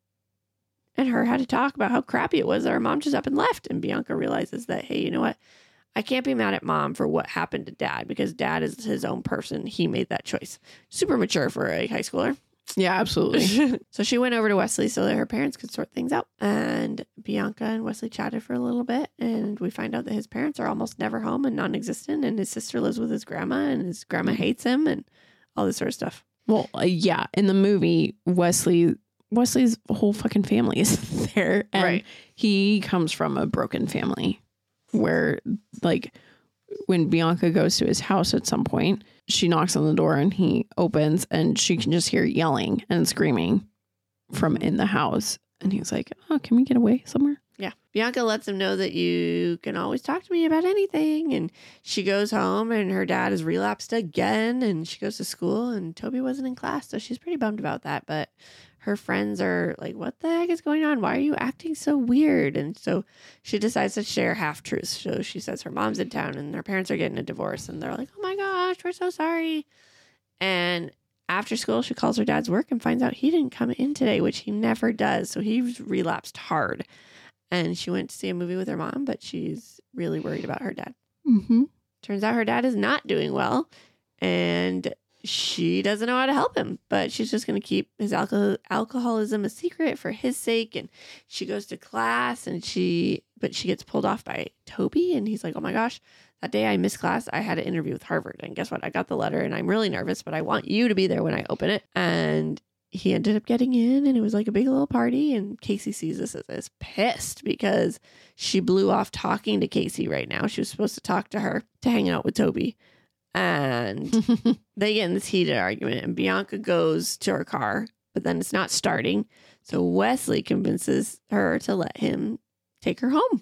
[SPEAKER 4] and her had to talk about how crappy it was that her mom just up and left. And Bianca realizes that, hey, you know what? I can't be mad at mom for what happened to dad, because dad is his own person. He made that choice. Super mature for a high schooler.
[SPEAKER 3] Yeah, absolutely.
[SPEAKER 4] So she went over to Wesley so that her parents could sort things out. And Bianca and Wesley chatted for a little bit. And we find out that his parents are almost never home and non-existent. And his sister lives with his grandma, and his grandma hates him and all this sort of stuff.
[SPEAKER 3] Well, yeah. In the movie, Wesley's whole fucking family is there. And he comes from a broken family where, like, when Bianca goes to his house at some point, she knocks on the door and he opens, and she can just hear yelling and screaming from in the house. And he's like, oh, can we get away somewhere?
[SPEAKER 4] Yeah. Bianca lets him know that you can always talk to me about anything. And she goes home, and her dad has relapsed again, and she goes to school, and Toby wasn't in class. So she's pretty bummed about that. But her friends are like, what the heck is going on? Why are you acting so weird? And so she decides to share half truths. So she says her mom's in town and her parents are getting a divorce, and they're like, oh my gosh, we're so sorry. And after school, she calls her dad's work and finds out he didn't come in today, which he never does. So he's relapsed hard. And she went to see a movie with her mom, but she's really worried about her dad. Turns out her dad is not doing well, and she doesn't know how to help him, but she's just going to keep his alcoholism a secret for his sake. And she goes to class, and she gets pulled off by Toby, and he's like, oh my gosh, that day I missed class. I had an interview with Harvard, and guess what? I got the letter, and I'm really nervous, but I want you to be there when I open it. And he ended up getting in, and it was like a big little party. And Casey sees this as is pissed because she blew off talking to Casey right now. She was supposed to talk to her to hang out with Toby. And they get in this heated argument, and Bianca goes to her car, but then it's not starting. So Wesley convinces her to let him take her home.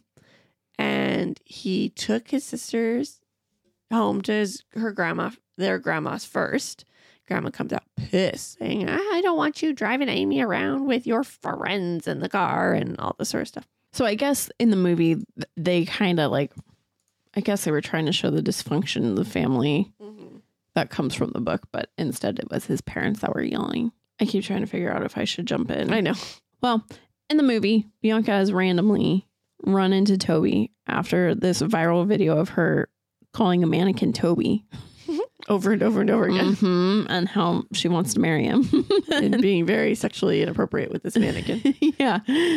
[SPEAKER 4] And he took his sisters home to their grandma's first. Grandma comes out pissed, saying, I don't want you driving Amy around with your friends in the car and all this sort of stuff.
[SPEAKER 3] So I guess in the movie, they kind of like, I guess they were trying to show the dysfunction of the family that comes from the book, but instead it was his parents that were yelling. I keep trying to figure out if I should jump in.
[SPEAKER 4] I know.
[SPEAKER 3] Well, in the movie, Bianca has randomly run into Toby after this viral video of her calling a mannequin Toby.
[SPEAKER 4] Over and over and over again.
[SPEAKER 3] And how she wants to marry him.
[SPEAKER 4] And being very sexually inappropriate with this mannequin.
[SPEAKER 3] Yeah.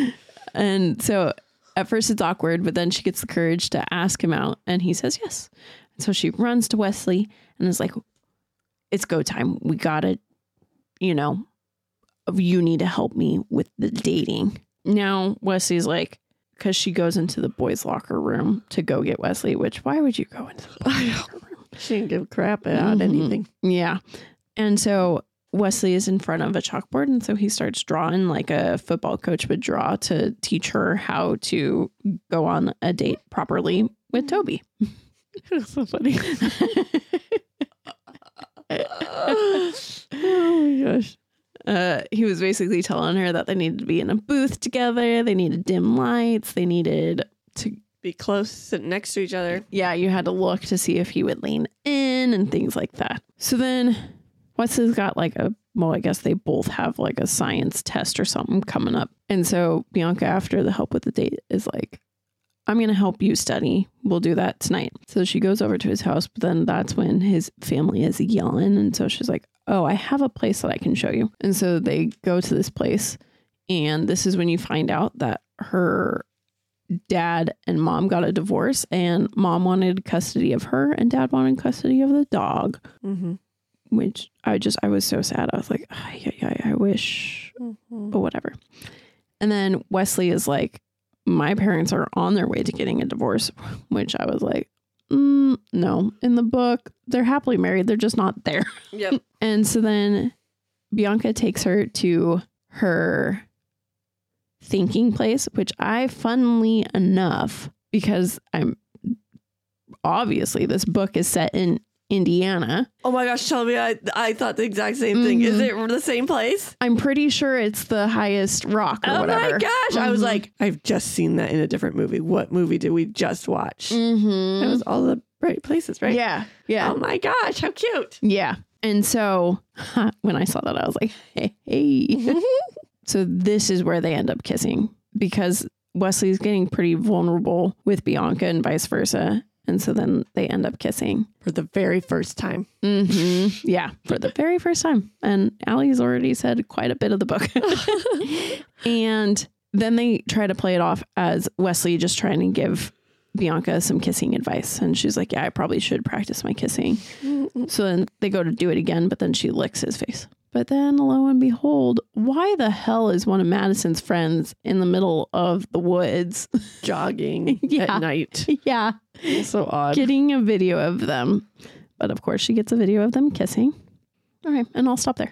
[SPEAKER 3] And so at first it's awkward, but then she gets the courage to ask him out, and he says yes. And so she runs to Wesley and is like, it's go time. We gotta, you need to help me with the dating. Now Wesley's like, because she goes into the boys' locker room to go get Wesley, which why would you go into the boys' locker room?
[SPEAKER 4] She didn't give a crap about anything.
[SPEAKER 3] Yeah. And so Wesley is in front of a chalkboard. And so he starts drawing like a football coach would draw to teach her how to go on a date properly with Toby.
[SPEAKER 4] It's so funny. Oh my gosh.
[SPEAKER 3] He was basically telling her that they needed to be in a booth together. They needed dim lights. They needed to
[SPEAKER 4] Be close, sitting next to each other.
[SPEAKER 3] yeah, you had to look to see if he would lean in and things like that. So then Wesley's got like I guess they both have like a science test or something coming up. And so Bianca, after the help with the date, is like, I'm going to help you study. We'll do that tonight. So she goes over to his house, but then that's when his family is yelling. And so she's like, oh, I have a place that I can show you. And so they go to this place. And this is when you find out that her dad and mom got a divorce, and mom wanted custody of her and dad wanted custody of the dog, which I was so sad. I was like, I wish, but whatever. And then Wesley is like, my parents are on their way to getting a divorce, which I was like, no, in the book, they're happily married. They're just not there.
[SPEAKER 4] Yep.
[SPEAKER 3] And so then Bianca takes her to her thinking place, which I, funnily enough, because I'm obviously this book is set in Indiana.
[SPEAKER 4] Oh my gosh, Shelby, I thought the exact same thing. Is it the same place?
[SPEAKER 3] I'm pretty sure it's the highest rock or
[SPEAKER 4] Oh
[SPEAKER 3] whatever.
[SPEAKER 4] my gosh. I was like, I've just seen that in a different movie. What movie did we just watch?
[SPEAKER 3] Mm-hmm.
[SPEAKER 4] It was all the right places, right?
[SPEAKER 3] Yeah. Yeah.
[SPEAKER 4] Oh my gosh, how cute.
[SPEAKER 3] Yeah. And so when I saw that, I was like, hey. So this is where they end up kissing, because Wesley's getting pretty vulnerable with Bianca and vice versa. And so then they end up kissing.
[SPEAKER 4] For the very first time.
[SPEAKER 3] Mm-hmm. Yeah, for the very first time. And Allie's already said quite a bit of the book. And then they try to play it off as Wesley just trying to give Bianca some kissing advice. And she's like, yeah, I probably should practice my kissing. So then they go to do it again, but then she licks his face. But then lo and behold, why the hell is one of Madison's friends in the middle of the woods
[SPEAKER 4] Jogging
[SPEAKER 3] Yeah.
[SPEAKER 4] at night.
[SPEAKER 3] Yeah.
[SPEAKER 4] So odd.
[SPEAKER 3] Getting a video of them. But of course she gets a video of them kissing. All right. And I'll stop there.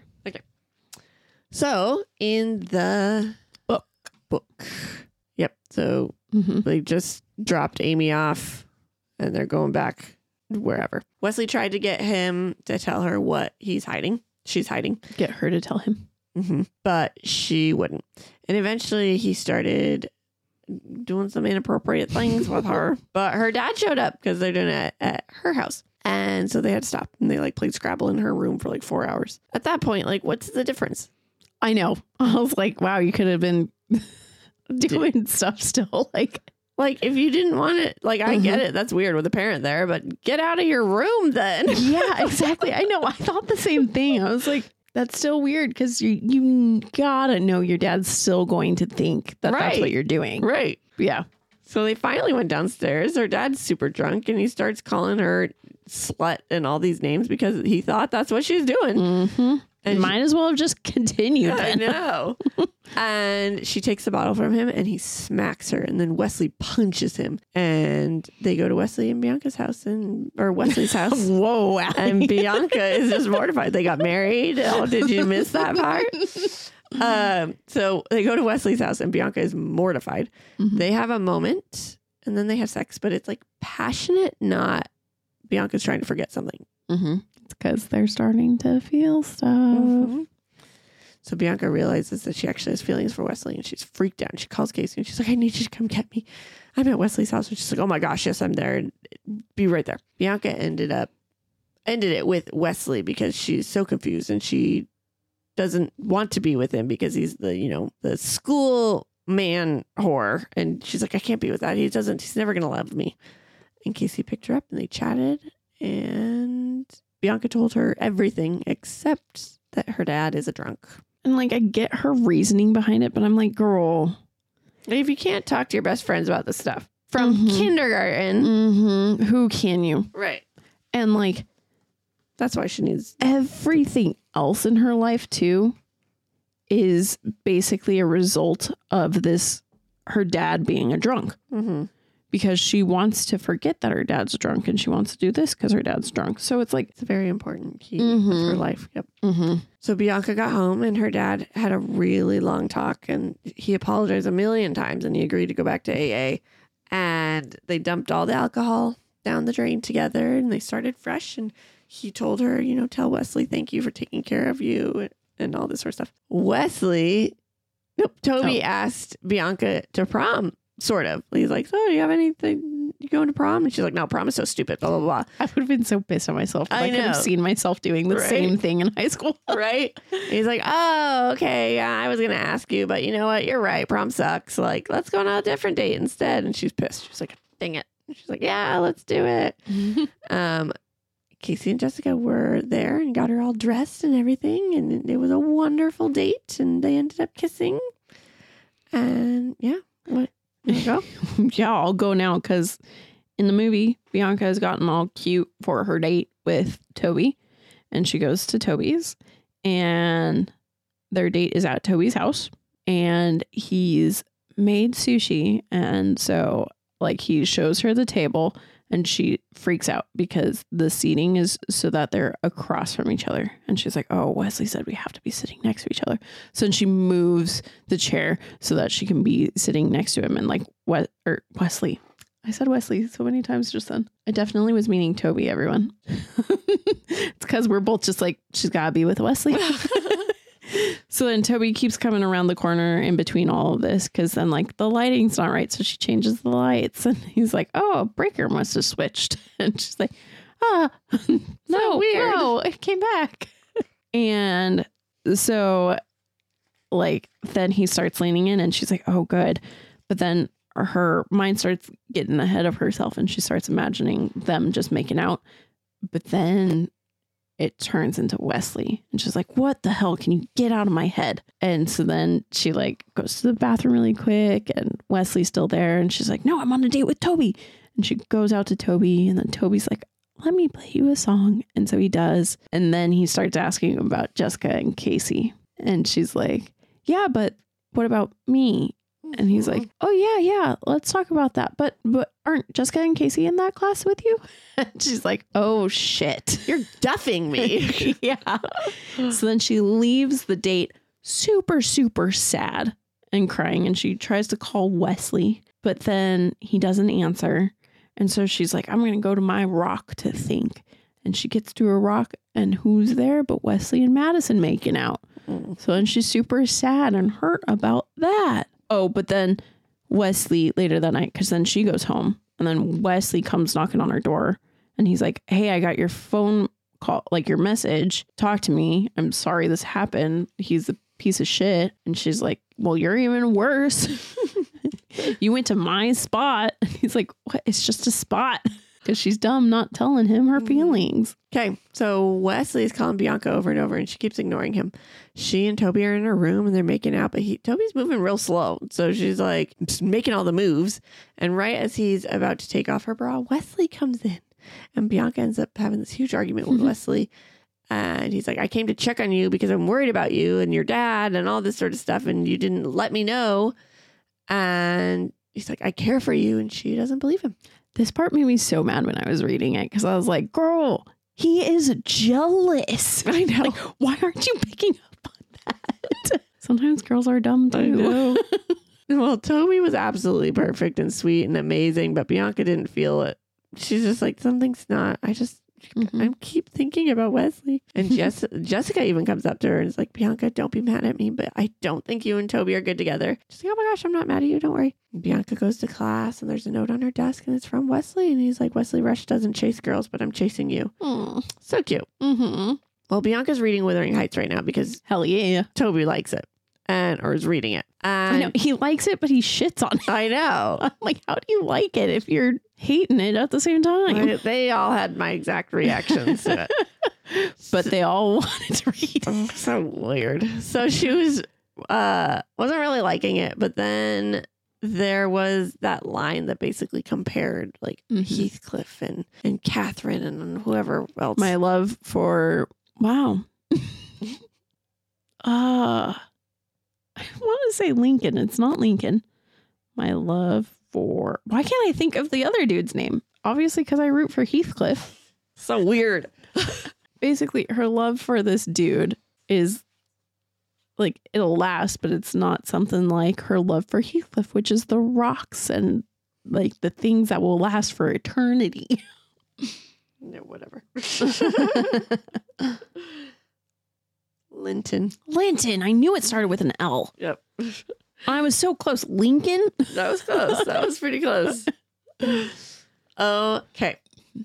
[SPEAKER 4] So in the book. Yep. So they just dropped Amy off and they're going back wherever. Wesley tried to get him to tell her what he's hiding. She's hiding.
[SPEAKER 3] Get her to tell him.
[SPEAKER 4] But she wouldn't. And eventually he started doing some inappropriate things with her. But her dad showed up because they're doing it at her house. And so they had to stop. And they like played Scrabble in her room for like 4 hours. At that point, like, what's the difference?
[SPEAKER 3] I know. I was like, wow, you could have been doing stuff still.
[SPEAKER 4] Like, if you didn't want it, like, I get it. That's weird with a parent there, but get out of your room then.
[SPEAKER 3] Yeah, exactly. I know. I thought the same thing. I was like, that's still weird because you gotta know your dad's still going to think that that's what you're doing.
[SPEAKER 4] Right.
[SPEAKER 3] Yeah.
[SPEAKER 4] So they finally went downstairs. Her dad's super drunk and he starts calling her slut and all these names because he thought that's what she's doing.
[SPEAKER 3] Mm-hmm.
[SPEAKER 4] And
[SPEAKER 3] might as well have just continued.
[SPEAKER 4] I know. And she takes the bottle from him and he smacks her. And then Wesley punches him. And they go to Wesley and Bianca's house or Wesley's house.
[SPEAKER 3] Whoa.
[SPEAKER 4] And Bianca is just mortified. They got married. Oh, did you miss that part? So they go to Wesley's house and Bianca is mortified. They have a moment and then they have sex, but it's like passionate, not Bianca's trying to forget something.
[SPEAKER 3] It's because they're starting to feel stuff.
[SPEAKER 4] So Bianca realizes that she actually has feelings for Wesley and she's freaked out. And she calls Casey and she's like, I need you to come get me. I'm at Wesley's house. And she's like, oh my gosh, yes, I'm there. Be right there. Bianca ended it with Wesley because she's so confused and she doesn't want to be with him because he's the school man whore. And she's like, I can't be with that. He's never going to love me. And Casey picked her up and they chatted and Bianca told her everything except that her dad is a drunk.
[SPEAKER 3] And I get her reasoning behind it, but I'm like, girl,
[SPEAKER 4] If you can't talk to your best friends about this stuff from kindergarten,
[SPEAKER 3] who can you?
[SPEAKER 4] right?
[SPEAKER 3] And
[SPEAKER 4] That's why she needs.
[SPEAKER 3] everything else in her life too is basically a result of this her dad being a drunk.
[SPEAKER 4] Mm-hmm.
[SPEAKER 3] Because she wants to forget that her dad's drunk and she wants to do this because her dad's drunk. So it's like,
[SPEAKER 4] It's a very important key of her life. Yep. So Bianca got home and her dad had a really long talk and he apologized a million times and he agreed to go back to AA. And they dumped all the alcohol down the drain together and they started fresh. And he told her, you know, tell Wesley, thank you for taking care of you and all this sort of stuff. Toby asked Bianca to prom. Sort of. He's like, so do you have anything? You going to prom? And she's like, no, prom is so stupid, blah, blah, blah.
[SPEAKER 3] I would have been so pissed at myself. I could have seen myself doing the same thing in high school.
[SPEAKER 4] Right? He's like, oh, okay. Yeah, I was going to ask you, but you know what? You're right. Prom sucks. Like, let's go on a different date instead. And she's pissed. She's like, dang it. And she's like, yeah, let's do it. Casey and Jessica were there and got her all dressed and everything. And it was a wonderful date. And they ended up kissing. And yeah, what? You go?
[SPEAKER 3] Yeah, I'll go now because in the movie, Bianca has gotten all cute for her date with Toby. And she goes to Toby's and their date is at Toby's house. And he's made sushi. And so like he shows her the table and she freaks out because the seating is so that they're across from each other. And she's like, oh, Wesley said we have to be sitting next to each other. So then she moves the chair so that she can be sitting next to him. And like Wesley. I said Wesley so many times just then. I definitely was meaning Toby, everyone. It's because we're both just like, she's got to be with Wesley. So then Toby keeps coming around the corner in between all of this because then like the lighting's not right. So she changes the lights and he's like, oh, a breaker must have switched. And she's like, no,
[SPEAKER 4] weird.
[SPEAKER 3] No, it came back. And so like then he starts leaning in and she's like, oh, good. But then her mind starts getting ahead of herself and she starts imagining them just making out. But then it turns into Wesley and she's like, what the hell? Can you get out of my head? And so then she like goes to the bathroom really quick and Wesley's still there. And she's like, no, I'm on a date with Toby. And she goes out to Toby and then Toby's like, let me play you a song. And so he does. And then he starts asking about Jessica and Casey. And she's like, yeah, but what about me? And he's like, oh, yeah, let's talk about that. But aren't Jessica and Casey in that class with you? And she's like, oh, shit.
[SPEAKER 4] You're duffing me.
[SPEAKER 3] Yeah. So then she leaves the date super, super sad and crying. And she tries to call Wesley, but then he doesn't answer. And so she's like, I'm going to go to my rock to think. And she gets to her rock and who's there but Wesley and Madison making out. So then she's super sad and hurt about that. Oh, but then Wesley later that night, because then she goes home and then Wesley comes knocking on her door and he's like, hey, I got your phone call, like your message. Talk to me. I'm sorry this happened. He's a piece of shit. And she's like, well, you're even worse. You went to my spot. And he's like, what? It's just a spot. Because she's dumb not telling him her feelings.
[SPEAKER 4] Okay, so Wesley's calling Bianca over and over and she keeps ignoring him. She and Toby are in her room and they're making out, but Toby's moving real slow. So she's like just making all the moves. And right as he's about to take off her bra, Wesley comes in. And Bianca ends up having this huge argument with Wesley. And he's like, I came to check on you because I'm worried about you and your dad and all this sort of stuff. And you didn't let me know. And he's like, I care for you. And she doesn't believe him.
[SPEAKER 3] This part made me so mad when I was reading it because I was like, girl, he is jealous.
[SPEAKER 4] I know.
[SPEAKER 3] Like, why aren't you picking up on that? Sometimes girls are dumb too.
[SPEAKER 4] I know. Well, Toby was absolutely perfect and sweet and amazing, but Bianca didn't feel it. She's just like, something's not. I keep thinking about Wesley. And Jessica even comes up to her and is like, Bianca, don't be mad at me, but I don't think you and Toby are good together. She's like, oh my gosh, I'm not mad at you. Don't worry. And Bianca goes to class and there's a note on her desk and it's from Wesley. And he's like, Wesley Rush doesn't chase girls, but I'm chasing you.
[SPEAKER 3] Aww.
[SPEAKER 4] So cute.
[SPEAKER 3] Mm-hmm.
[SPEAKER 4] Well, Bianca's reading Wuthering Heights right now because
[SPEAKER 3] hell yeah,
[SPEAKER 4] Toby likes it or is reading it. And
[SPEAKER 3] I know he likes it, but he shits on it.
[SPEAKER 4] I know.
[SPEAKER 3] I'm like, how do you like it if you're hating it at the same time?
[SPEAKER 4] They all had my exact reactions to it.
[SPEAKER 3] But they all wanted to read it.
[SPEAKER 4] Oh, so weird. So she wasn't really liking it, but then there was that line that basically compared like Heathcliff and Catherine and whoever else.
[SPEAKER 3] My love for I want to say Lincoln. It's not Lincoln. my love for... Why can't I think of the other dude's name? Obviously, because I root for Heathcliff.
[SPEAKER 4] So weird.
[SPEAKER 3] Basically, her love for this dude is like, it'll last, but it's not something like her love for Heathcliff, which is the rocks and like the things that will last for eternity.
[SPEAKER 4] No, whatever. Linton.
[SPEAKER 3] Linton. I knew it started with an L.
[SPEAKER 4] Yep.
[SPEAKER 3] I was so close. Lincoln?
[SPEAKER 4] That was close. That was pretty close. Okay.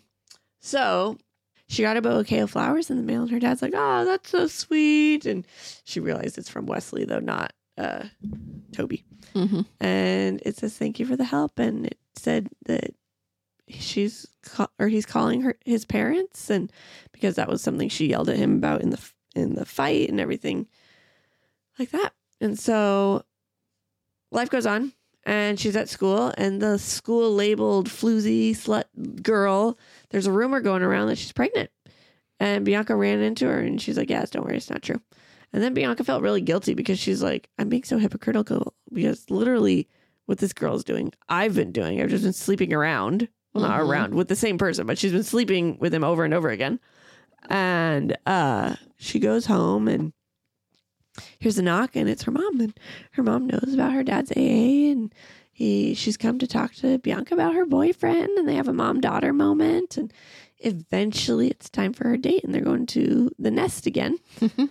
[SPEAKER 4] So she got a bouquet of flowers in the mail, and her dad's like, "Oh, that's so sweet." And she realized it's from Wesley, though, not Toby.
[SPEAKER 3] Mm-hmm.
[SPEAKER 4] And it says, "Thank you for the help." And it said that he's calling his parents, and because that was something she yelled at him about in the fight and everything like that. And so life goes on, and she's at school, and the school labeled floozy slut girl, there's a rumor going around that she's pregnant. And Bianca ran into her, and she's like, "Yes, don't worry, it's not true." And then Bianca felt really guilty because she's like, "I'm being so hypocritical because literally what this girl is doing, I've been doing. I've just been sleeping around. Well, not around with the same person, but she's been sleeping with him over and over again." And she goes home, and here's a knock, and it's her mom. And her mom knows about her dad's AA, and she's come to talk to Bianca about her boyfriend, and they have a mom-daughter moment. And eventually it's time for her date, and they're going to the nest again.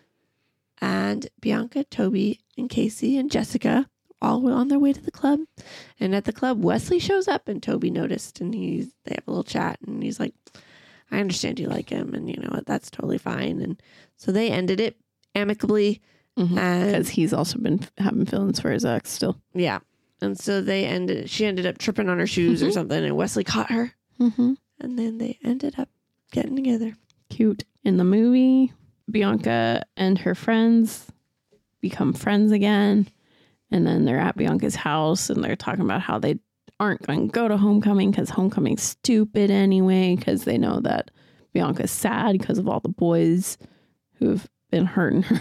[SPEAKER 4] And Bianca, Toby, and Casey, and Jessica all were on their way to the club. And at the club, Wesley shows up, and Toby noticed, and they have a little chat, and he's like, "I understand you like him, and you know what, that's totally fine." And so they ended it amicably.
[SPEAKER 3] Because he's also been having feelings for his ex still.
[SPEAKER 4] Yeah. And so she ended up tripping on her shoes or something, and Wesley caught her. And then they ended up getting together.
[SPEAKER 3] Cute. In the movie, Bianca and her friends become friends again. And then they're at Bianca's house, and they're talking about how they aren't going to go to homecoming because homecoming's stupid anyway, because they know that Bianca's sad because of all the boys who've been hurting her.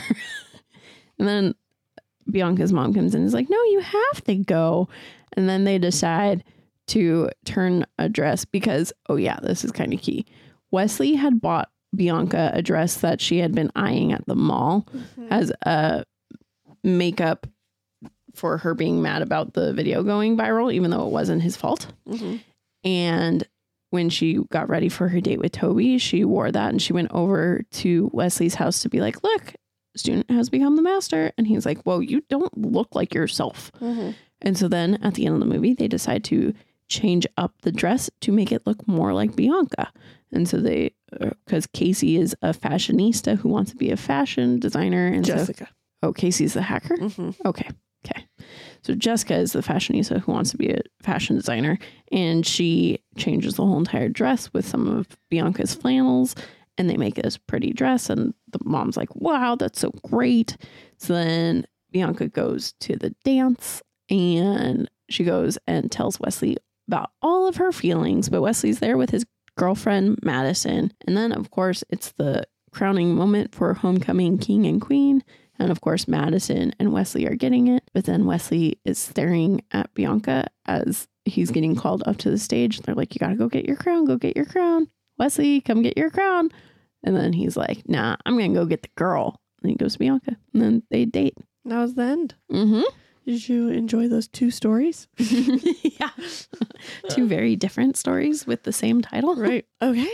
[SPEAKER 3] And then Bianca's mom comes in and is like, "No, you have to go." And then they decide to turn a dress because, oh yeah, this is kind of key. Wesley had bought Bianca a dress that she had been eyeing at the mall as a makeup for her being mad about the video going viral, even though it wasn't his fault. And when she got ready for her date with Toby, she wore that, and she went over to Wesley's house to be like, "Look, student has become the master." And he's like, "Whoa, you don't look like yourself." And so then at the end of the movie, they decide to change up the dress to make it look more like Bianca. And so because Casey is a fashionista who wants to be a fashion designer. And
[SPEAKER 4] Jessica.
[SPEAKER 3] Casey's the hacker? Okay. So Jessica is the fashionista who wants to be a fashion designer. And she changes the whole entire dress with some of Bianca's flannels. And they make this pretty dress, and the mom's like, "Wow, that's so great." So then Bianca goes to the dance, and she goes and tells Wesley about all of her feelings, but Wesley's there with his girlfriend, Madison. And then, of course, it's the crowning moment for homecoming king and queen. And, of course, Madison and Wesley are getting it. But then Wesley is staring at Bianca as he's getting called up to the stage. They're like, "You got to go get your crown. Go get your crown. Wesley, come get your crown." And then he's like, "Nah, I'm going to go get the girl." And he goes to Bianca. And then they date.
[SPEAKER 4] That was the end. Did you enjoy those two stories?
[SPEAKER 3] Yeah. Two very different stories with the same title.
[SPEAKER 4] Right. Okay.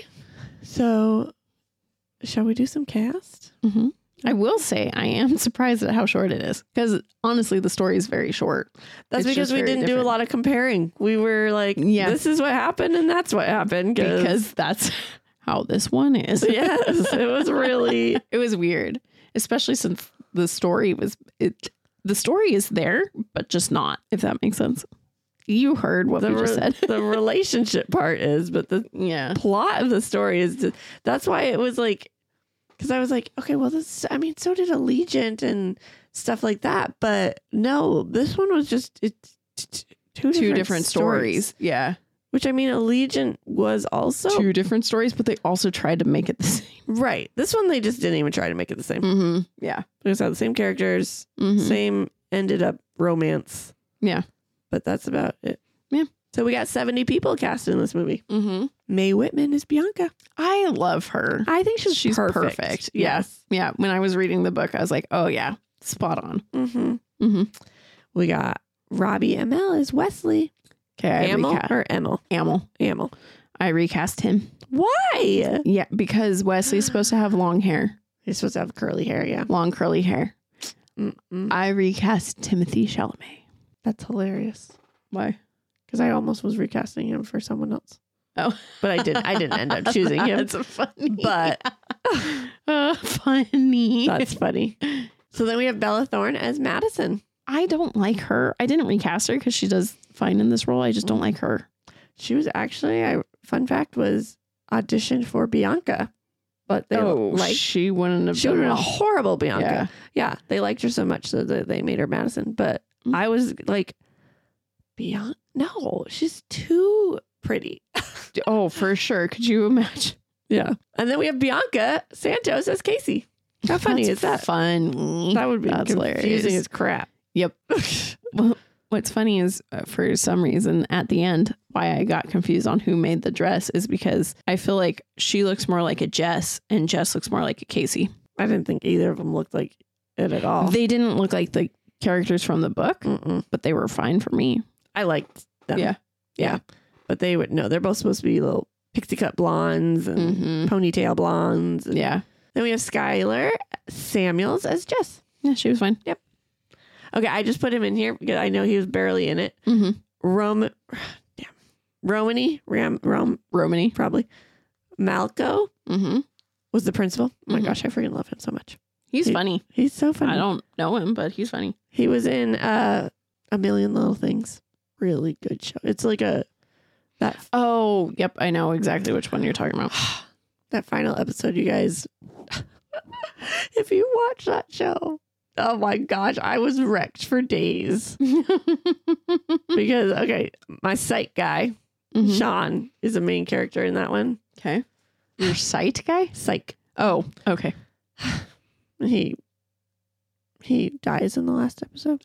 [SPEAKER 4] So, shall we do some cast?
[SPEAKER 3] I will say I am surprised at how short it is. Because honestly, the story is very short.
[SPEAKER 4] That's because we didn't do a lot of comparing. We were like, this is what happened and that's what happened.
[SPEAKER 3] Because that's how this one is.
[SPEAKER 4] Yes, it was really...
[SPEAKER 3] It was weird. Especially since the story the story is there, but just not, if that makes sense. You heard what we just said.
[SPEAKER 4] The relationship part is, but the plot of the story is... That's why it was like... Because I was like, okay, well, so did Allegiant and stuff like that. But no, this one was just two different stories.
[SPEAKER 3] Yeah.
[SPEAKER 4] Which, I mean, Allegiant was also...
[SPEAKER 3] Two different stories, but they also tried to make it the same.
[SPEAKER 4] Right. This one, they just didn't even try to make it the same.
[SPEAKER 3] Yeah.
[SPEAKER 4] It was had the same characters, same ended up romance.
[SPEAKER 3] Yeah.
[SPEAKER 4] but that's about it.
[SPEAKER 3] Yeah.
[SPEAKER 4] So we got 70 people cast in this movie.
[SPEAKER 3] Mm-hmm.
[SPEAKER 4] Mae Whitman is Bianca.
[SPEAKER 3] I love her.
[SPEAKER 4] I think she's
[SPEAKER 3] perfect.
[SPEAKER 4] Yes.
[SPEAKER 3] Yeah. When I was reading the book, I was like, oh yeah, spot on.
[SPEAKER 4] Mm-hmm.
[SPEAKER 3] Mm-hmm.
[SPEAKER 4] We got Robbie Amell as Wesley.
[SPEAKER 3] Okay.
[SPEAKER 4] Amell or Emil?
[SPEAKER 3] Amell. I recast him.
[SPEAKER 4] Why?
[SPEAKER 3] Yeah, because Wesley's supposed to have long hair.
[SPEAKER 4] He's supposed to have curly hair, yeah.
[SPEAKER 3] Long curly hair.
[SPEAKER 4] Mm-mm.
[SPEAKER 3] I recast Timothée Chalamet.
[SPEAKER 4] That's hilarious.
[SPEAKER 3] Why?
[SPEAKER 4] Because I almost was recasting him for someone else.
[SPEAKER 3] Oh.
[SPEAKER 4] But I didn't end up choosing him.
[SPEAKER 3] That's funny.
[SPEAKER 4] But
[SPEAKER 3] funny.
[SPEAKER 4] that's funny. So then we have Bella Thorne as Madison.
[SPEAKER 3] I don't like her. I didn't recast her because she does fine in this role. I just don't like her.
[SPEAKER 4] She was actually, fun fact, was auditioned for Bianca. But they
[SPEAKER 3] she wouldn't have
[SPEAKER 4] she would
[SPEAKER 3] done
[SPEAKER 4] have been a
[SPEAKER 3] well.
[SPEAKER 4] horrible Bianca. Yeah, they liked her so much so that they made her Madison. But I was like, Bianca? No, she's too pretty.
[SPEAKER 3] Oh, for sure. Could you imagine?
[SPEAKER 4] Yeah. And then we have Bianca Santos as Casey. How funny is that?
[SPEAKER 3] Funny.
[SPEAKER 4] That would be
[SPEAKER 3] That's
[SPEAKER 4] confusing
[SPEAKER 3] hilarious.
[SPEAKER 4] as crap.
[SPEAKER 3] Yep. Well, what's funny is for some reason at the end, why I got confused on who made the dress is because I feel like she looks more like a Jess and Jess looks more like a Casey.
[SPEAKER 4] I didn't think either of them looked like it at all.
[SPEAKER 3] They didn't look like the characters from the book,
[SPEAKER 4] Mm-mm.
[SPEAKER 3] but they were fine for me.
[SPEAKER 4] I liked them.
[SPEAKER 3] Yeah.
[SPEAKER 4] But they would, no, they're both supposed to be little pixie cut blondes and
[SPEAKER 3] Mm-hmm.
[SPEAKER 4] ponytail blondes. And
[SPEAKER 3] Yeah.
[SPEAKER 4] Then we have Skylar Samuels as Jess.
[SPEAKER 3] Yeah, she was fine.
[SPEAKER 4] Okay, I just put him in here because I know he was barely in it.
[SPEAKER 3] Mm-hmm.
[SPEAKER 4] Romany, probably. Malco
[SPEAKER 3] Mm-hmm.
[SPEAKER 4] was the principal. Oh my
[SPEAKER 3] Mhm.
[SPEAKER 4] gosh, I freaking love him so much.
[SPEAKER 3] He's funny.
[SPEAKER 4] He's so funny.
[SPEAKER 3] I don't know him, but he's funny.
[SPEAKER 4] He was in A Million Little Things. Really good show. It's like that
[SPEAKER 3] Oh, yep. I know exactly which one you're talking about.
[SPEAKER 4] that final episode, you guys. If you watch that show, oh my gosh, I was wrecked for days. Because, okay, my psych guy,
[SPEAKER 3] Mhm.
[SPEAKER 4] Sean, is the main character in that one.
[SPEAKER 3] Okay. Your sight guy?
[SPEAKER 4] Psych.
[SPEAKER 3] Oh, okay.
[SPEAKER 4] He dies in the last episode.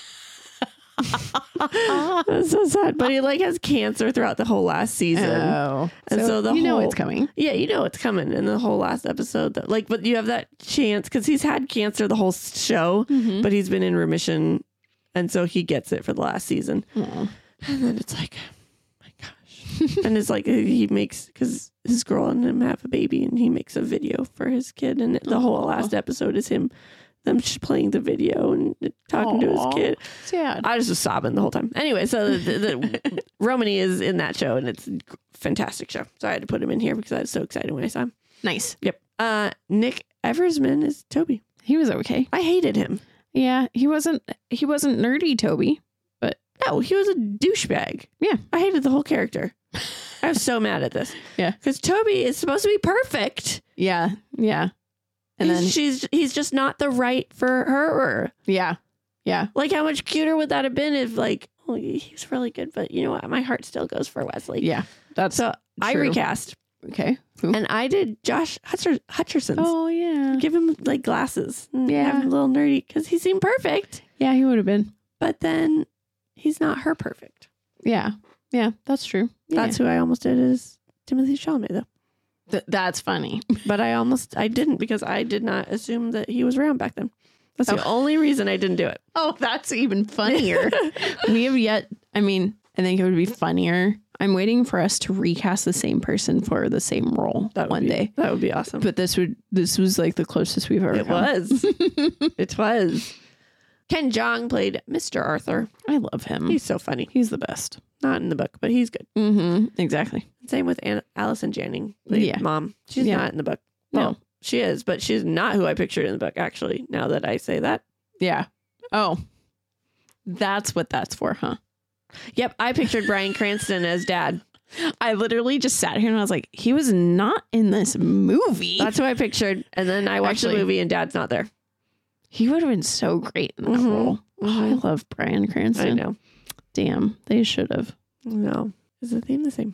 [SPEAKER 4] That's so sad. But he has cancer throughout the whole last season.
[SPEAKER 3] Oh.
[SPEAKER 4] And so the
[SPEAKER 3] you know
[SPEAKER 4] whole-
[SPEAKER 3] it's coming.
[SPEAKER 4] Yeah, you know it's coming in the whole last episode. But you have that chance because he's had cancer the whole show,
[SPEAKER 3] Mm-hmm.
[SPEAKER 4] but he's been in remission, and so he gets it for the last season. And then it's like, oh my gosh. And it's like he makes, because his girl and him have a baby, and he makes a video for his kid, and the whole last episode is them just playing the video and talking to his kid.
[SPEAKER 3] Sad.
[SPEAKER 4] I just was sobbing the whole time. Anyway, so the Romany is in that show, and it's a fantastic show. So I had to put him in here because I was so excited when I saw him.
[SPEAKER 3] Nice.
[SPEAKER 4] Yep. Nick Eversman is Toby.
[SPEAKER 3] He was okay.
[SPEAKER 4] I hated him.
[SPEAKER 3] Yeah, he wasn't nerdy, Toby.
[SPEAKER 4] No, he was a douchebag.
[SPEAKER 3] Yeah.
[SPEAKER 4] I hated the whole character. I was so mad at this.
[SPEAKER 3] Yeah.
[SPEAKER 4] Because Toby is supposed to be perfect.
[SPEAKER 3] Yeah. Yeah. And then
[SPEAKER 4] he's just not the right for her.
[SPEAKER 3] yeah. Yeah.
[SPEAKER 4] Like, how much cuter would that have been if, oh, he's really good, but you know what? My heart still goes for Wesley.
[SPEAKER 3] Yeah. That's
[SPEAKER 4] So I
[SPEAKER 3] true.
[SPEAKER 4] recast.
[SPEAKER 3] Okay. Who?
[SPEAKER 4] And I did Josh Hutcherson's.
[SPEAKER 3] Oh yeah.
[SPEAKER 4] Give him glasses. And
[SPEAKER 3] Yeah.
[SPEAKER 4] have him a little nerdy because he seemed perfect.
[SPEAKER 3] Yeah, he would have been.
[SPEAKER 4] But then he's not her perfect.
[SPEAKER 3] Yeah. Yeah, that's true.
[SPEAKER 4] That's who I almost did is Timothée Chalamet, though.
[SPEAKER 3] That's funny.
[SPEAKER 4] But I didn't because I did not assume that he was around back then. That's the only reason I didn't do it.
[SPEAKER 3] Oh, that's even funnier. We have yet, I think it would be funnier. I'm waiting for us to recast the same person for the same role one day.
[SPEAKER 4] That would be awesome.
[SPEAKER 3] But this was like the closest we've ever
[SPEAKER 4] It
[SPEAKER 3] come.
[SPEAKER 4] was. It was. Ken Jeong played Mr. Arthur.
[SPEAKER 3] I love him.
[SPEAKER 4] He's so funny.
[SPEAKER 3] He's the best.
[SPEAKER 4] Not in the book, but he's good.
[SPEAKER 3] Mm-hmm. Exactly.
[SPEAKER 4] Same with Allison Janney, played
[SPEAKER 3] Yeah.
[SPEAKER 4] Mom. She's
[SPEAKER 3] Yeah.
[SPEAKER 4] not in the book.
[SPEAKER 3] No.
[SPEAKER 4] Well, she is, but she's not who I pictured in the book, actually, now that I say that.
[SPEAKER 3] Yeah. Oh, that's what that's for, huh?
[SPEAKER 4] Yep, I pictured Bryan Cranston as Dad.
[SPEAKER 3] I literally just sat here and I was like, he was not in this movie.
[SPEAKER 4] That's who I pictured. And then I watched the
[SPEAKER 3] Actually-
[SPEAKER 4] movie and Dad's not there.
[SPEAKER 3] He would have been so great in that
[SPEAKER 4] Mhm.
[SPEAKER 3] role. Oh, I love Bryan Cranston.
[SPEAKER 4] I know.
[SPEAKER 3] Damn, they should have.
[SPEAKER 4] No. Is the theme the same?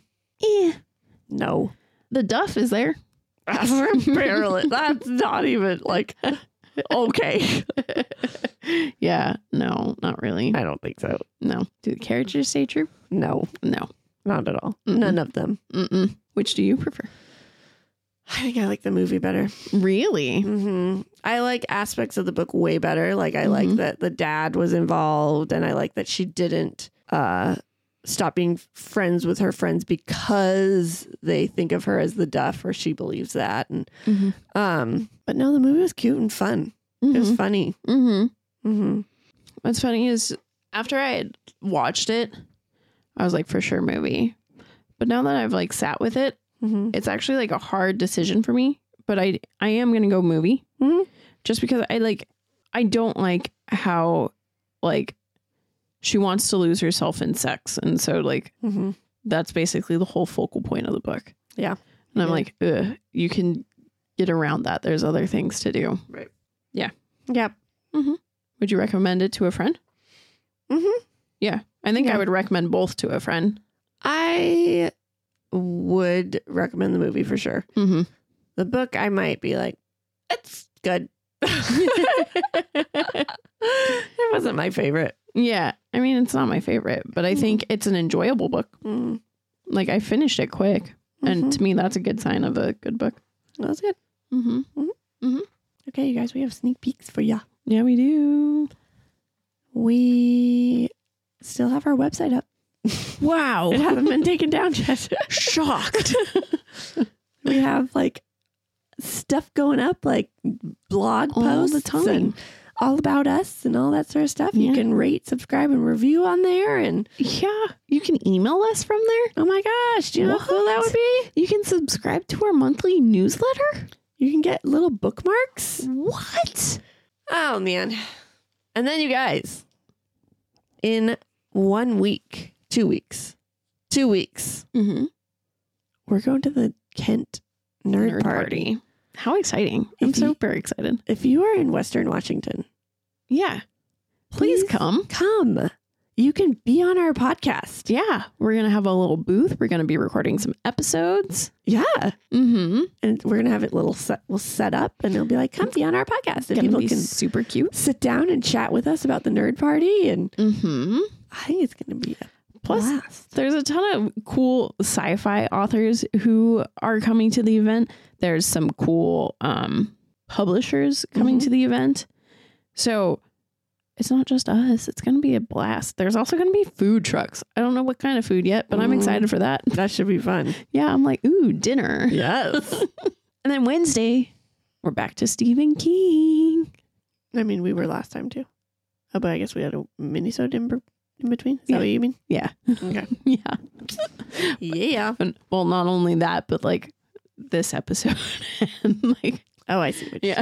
[SPEAKER 4] No.
[SPEAKER 3] The Duff is there.
[SPEAKER 4] Barely. That's not even Okay.
[SPEAKER 3] Yeah, no, not really.
[SPEAKER 4] I don't think so.
[SPEAKER 3] No. Do the characters stay true?
[SPEAKER 4] No,
[SPEAKER 3] No.
[SPEAKER 4] not at all.
[SPEAKER 3] Mm-mm.
[SPEAKER 4] None of them.
[SPEAKER 3] Mm-mm. Which do you prefer?
[SPEAKER 4] I think I like the movie better.
[SPEAKER 3] Really?
[SPEAKER 4] I like aspects of the book way better. Like I like that the dad was involved, and I like that she didn't stop being friends with her friends because they think of her as the Duff, or she believes that. And but no, the movie was cute and fun. It was funny.
[SPEAKER 3] What's funny is after I had watched it, I was like, for sure movie. But now that I've like sat with it, it's actually like a hard decision for me. But I am gonna go movie, just because I don't like how like she wants to lose herself in sex, and so like that's basically the whole focal point of the book.
[SPEAKER 4] Yeah,
[SPEAKER 3] and I'm like, ugh, you can get around that. There's other things to do.
[SPEAKER 4] Right.
[SPEAKER 3] Yeah.
[SPEAKER 4] Yep.
[SPEAKER 3] Would you recommend it to a friend? Yeah, I think I would recommend both to a friend.
[SPEAKER 4] I would recommend the movie for sure. The book, I might be like, it's good. It wasn't my favorite.
[SPEAKER 3] Yeah, I mean, it's not my favorite, but I think it's an enjoyable book. Like, I finished it quick, and to me, that's a good sign of a good book.
[SPEAKER 4] That was good. Okay, you guys, we have sneak peeks for ya.
[SPEAKER 3] Yeah, we do.
[SPEAKER 4] We still have our website up.
[SPEAKER 3] Wow.
[SPEAKER 4] It hasn't been taken down yet.
[SPEAKER 3] Shocked.
[SPEAKER 4] We have like stuff going up, like blog
[SPEAKER 3] All
[SPEAKER 4] posts
[SPEAKER 3] the time.
[SPEAKER 4] and all about us and all that sort of stuff. You can rate, subscribe, and review on there. And
[SPEAKER 3] Yeah, you can email us from there.
[SPEAKER 4] oh my gosh, do you know how cool that would be?
[SPEAKER 3] You can subscribe to our monthly newsletter.
[SPEAKER 4] You can get little bookmarks.
[SPEAKER 3] What?
[SPEAKER 4] Oh man. And then you guys, in 1 week, 2 weeks, we're going to the Kent Nerd Party.
[SPEAKER 3] How exciting.
[SPEAKER 4] If
[SPEAKER 3] I'm so
[SPEAKER 4] you-
[SPEAKER 3] very excited.
[SPEAKER 4] If you are in Western Washington,
[SPEAKER 3] Yeah. Please come.
[SPEAKER 4] Come. You can be on our podcast.
[SPEAKER 3] Yeah. We're going to have a little booth. We're going to be recording some episodes.
[SPEAKER 4] Yeah.
[SPEAKER 3] Mm-hmm.
[SPEAKER 4] And we're going to have it we'll set up and it'll be like, come be on our podcast. And people
[SPEAKER 3] Be
[SPEAKER 4] can
[SPEAKER 3] super cute.
[SPEAKER 4] sit down and chat with us about the Nerd Party. And
[SPEAKER 3] Mm-hmm.
[SPEAKER 4] I think it's going to be a
[SPEAKER 3] Plus,
[SPEAKER 4] blast.
[SPEAKER 3] there's a ton of cool sci-fi authors who are coming to the event. There's some cool publishers coming to the event. So it's not just us. It's going to be a blast. There's also going to be food trucks. I don't know what kind of food yet, but I'm excited for that.
[SPEAKER 4] That should be fun.
[SPEAKER 3] Yeah, I'm like, ooh, dinner.
[SPEAKER 4] Yes.
[SPEAKER 3] And then Wednesday, we're back to Stephen King.
[SPEAKER 4] I mean, we were last time too. Oh, but I guess we had a mini-sode in between. Is that what you mean?
[SPEAKER 3] Yeah.
[SPEAKER 4] Okay.
[SPEAKER 3] Yeah.
[SPEAKER 4] Yeah.
[SPEAKER 3] And, well, not only that, but like this episode. And like,
[SPEAKER 4] Oh, I see what you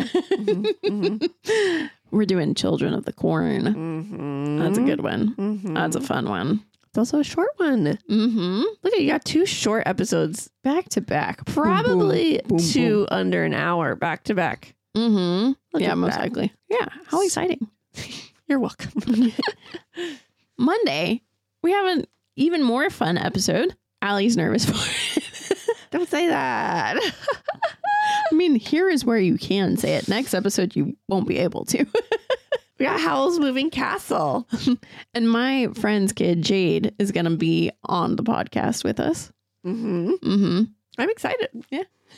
[SPEAKER 3] yeah. We're doing Children of the Corn. That's a good one. That's a fun one.
[SPEAKER 4] It's also a short one.
[SPEAKER 3] Mm-hmm.
[SPEAKER 4] Look at you got 2 short episodes.
[SPEAKER 3] Back to back.
[SPEAKER 4] Probably
[SPEAKER 3] Boom, boom, boom,
[SPEAKER 4] 2 under an hour back to back.
[SPEAKER 3] Mm-hmm.
[SPEAKER 4] Look
[SPEAKER 3] Yeah,
[SPEAKER 4] at
[SPEAKER 3] most
[SPEAKER 4] that.
[SPEAKER 3] likely. Yeah. How exciting.
[SPEAKER 4] You're welcome.
[SPEAKER 3] Monday, we have an even more fun episode. Allie's nervous for it.
[SPEAKER 4] Don't say that.
[SPEAKER 3] I mean, here is where you can say it. Next episode, you won't be able to.
[SPEAKER 4] We got Howl's Moving Castle.
[SPEAKER 3] And my friend's kid, Jade, is going to be on the podcast with us.
[SPEAKER 4] I'm excited.
[SPEAKER 3] Yeah.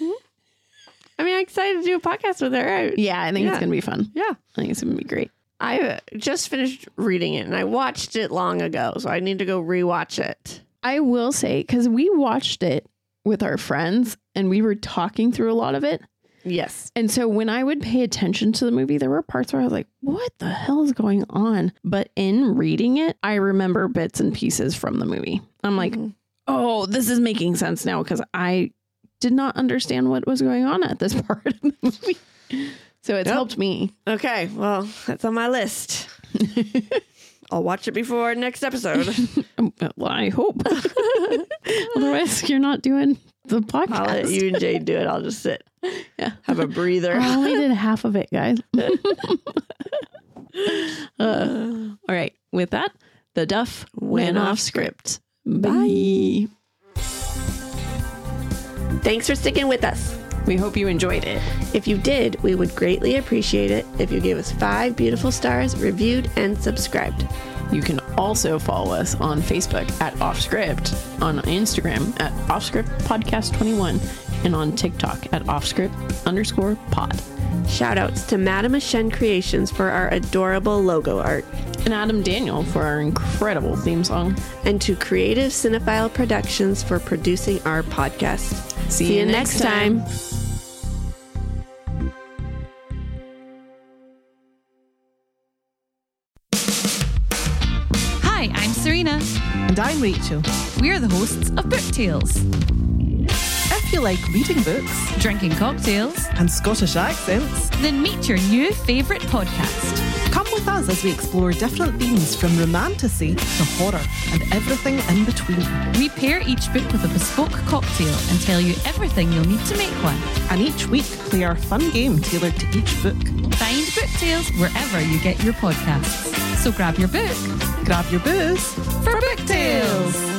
[SPEAKER 4] I mean, I'm excited to do a podcast with her.
[SPEAKER 3] Yeah, I think it's going to be fun.
[SPEAKER 4] Yeah.
[SPEAKER 3] I think it's going to be great.
[SPEAKER 4] I just finished reading it and I watched it long ago, so I need to go rewatch it.
[SPEAKER 3] I will say, because we watched it with our friends and we were talking through a lot of it.
[SPEAKER 4] Yes.
[SPEAKER 3] And so when I would pay attention to the movie, there were parts where I was like, what the hell is going on? But in reading it, I remember bits and pieces from the movie. I'm like, oh, this is making sense now because I did not understand what was going on at this part of the movie. So it's helped me.
[SPEAKER 4] Okay, well, that's on my list. I'll watch it before next episode.
[SPEAKER 3] Well, I hope. Otherwise, you're not doing the podcast.
[SPEAKER 4] I'll let you and Jade do it. I'll just sit.
[SPEAKER 3] Yeah.
[SPEAKER 4] Have a breather.
[SPEAKER 3] I only did half of it, guys. All right. With that, the Duff went off script. Bye.
[SPEAKER 4] Thanks for sticking with us.
[SPEAKER 3] We hope you enjoyed it.
[SPEAKER 4] If you did, we would greatly appreciate it if you gave us 5 beautiful stars, reviewed, and subscribed.
[SPEAKER 3] You can also follow us on Facebook at Offscript, on Instagram at Offscript Podcast 21, and on TikTok at Offscript_pod.
[SPEAKER 4] Shoutouts to Madame Shen Creations for our adorable logo art.
[SPEAKER 3] And Adam Daniel for our incredible theme song.
[SPEAKER 4] And to Creative Cinephile Productions for producing our podcast.
[SPEAKER 3] See you next time.
[SPEAKER 1] Hi, I'm Serena.
[SPEAKER 2] And I'm Rachel.
[SPEAKER 1] We're the hosts of Book Tales.
[SPEAKER 2] If you like reading books
[SPEAKER 1] Drinking cocktails,
[SPEAKER 2] and Scottish accents,
[SPEAKER 1] then meet your new favourite podcast.
[SPEAKER 2] come with us as we explore different themes from romantasy to horror and everything in between.
[SPEAKER 1] We pair each book with a bespoke cocktail and tell you everything you'll need to make one.
[SPEAKER 2] And each week, play our fun game tailored to each book.
[SPEAKER 1] Find Book Tales wherever you get your podcasts. So grab your book
[SPEAKER 2] Grab your booze
[SPEAKER 1] for Book Tales.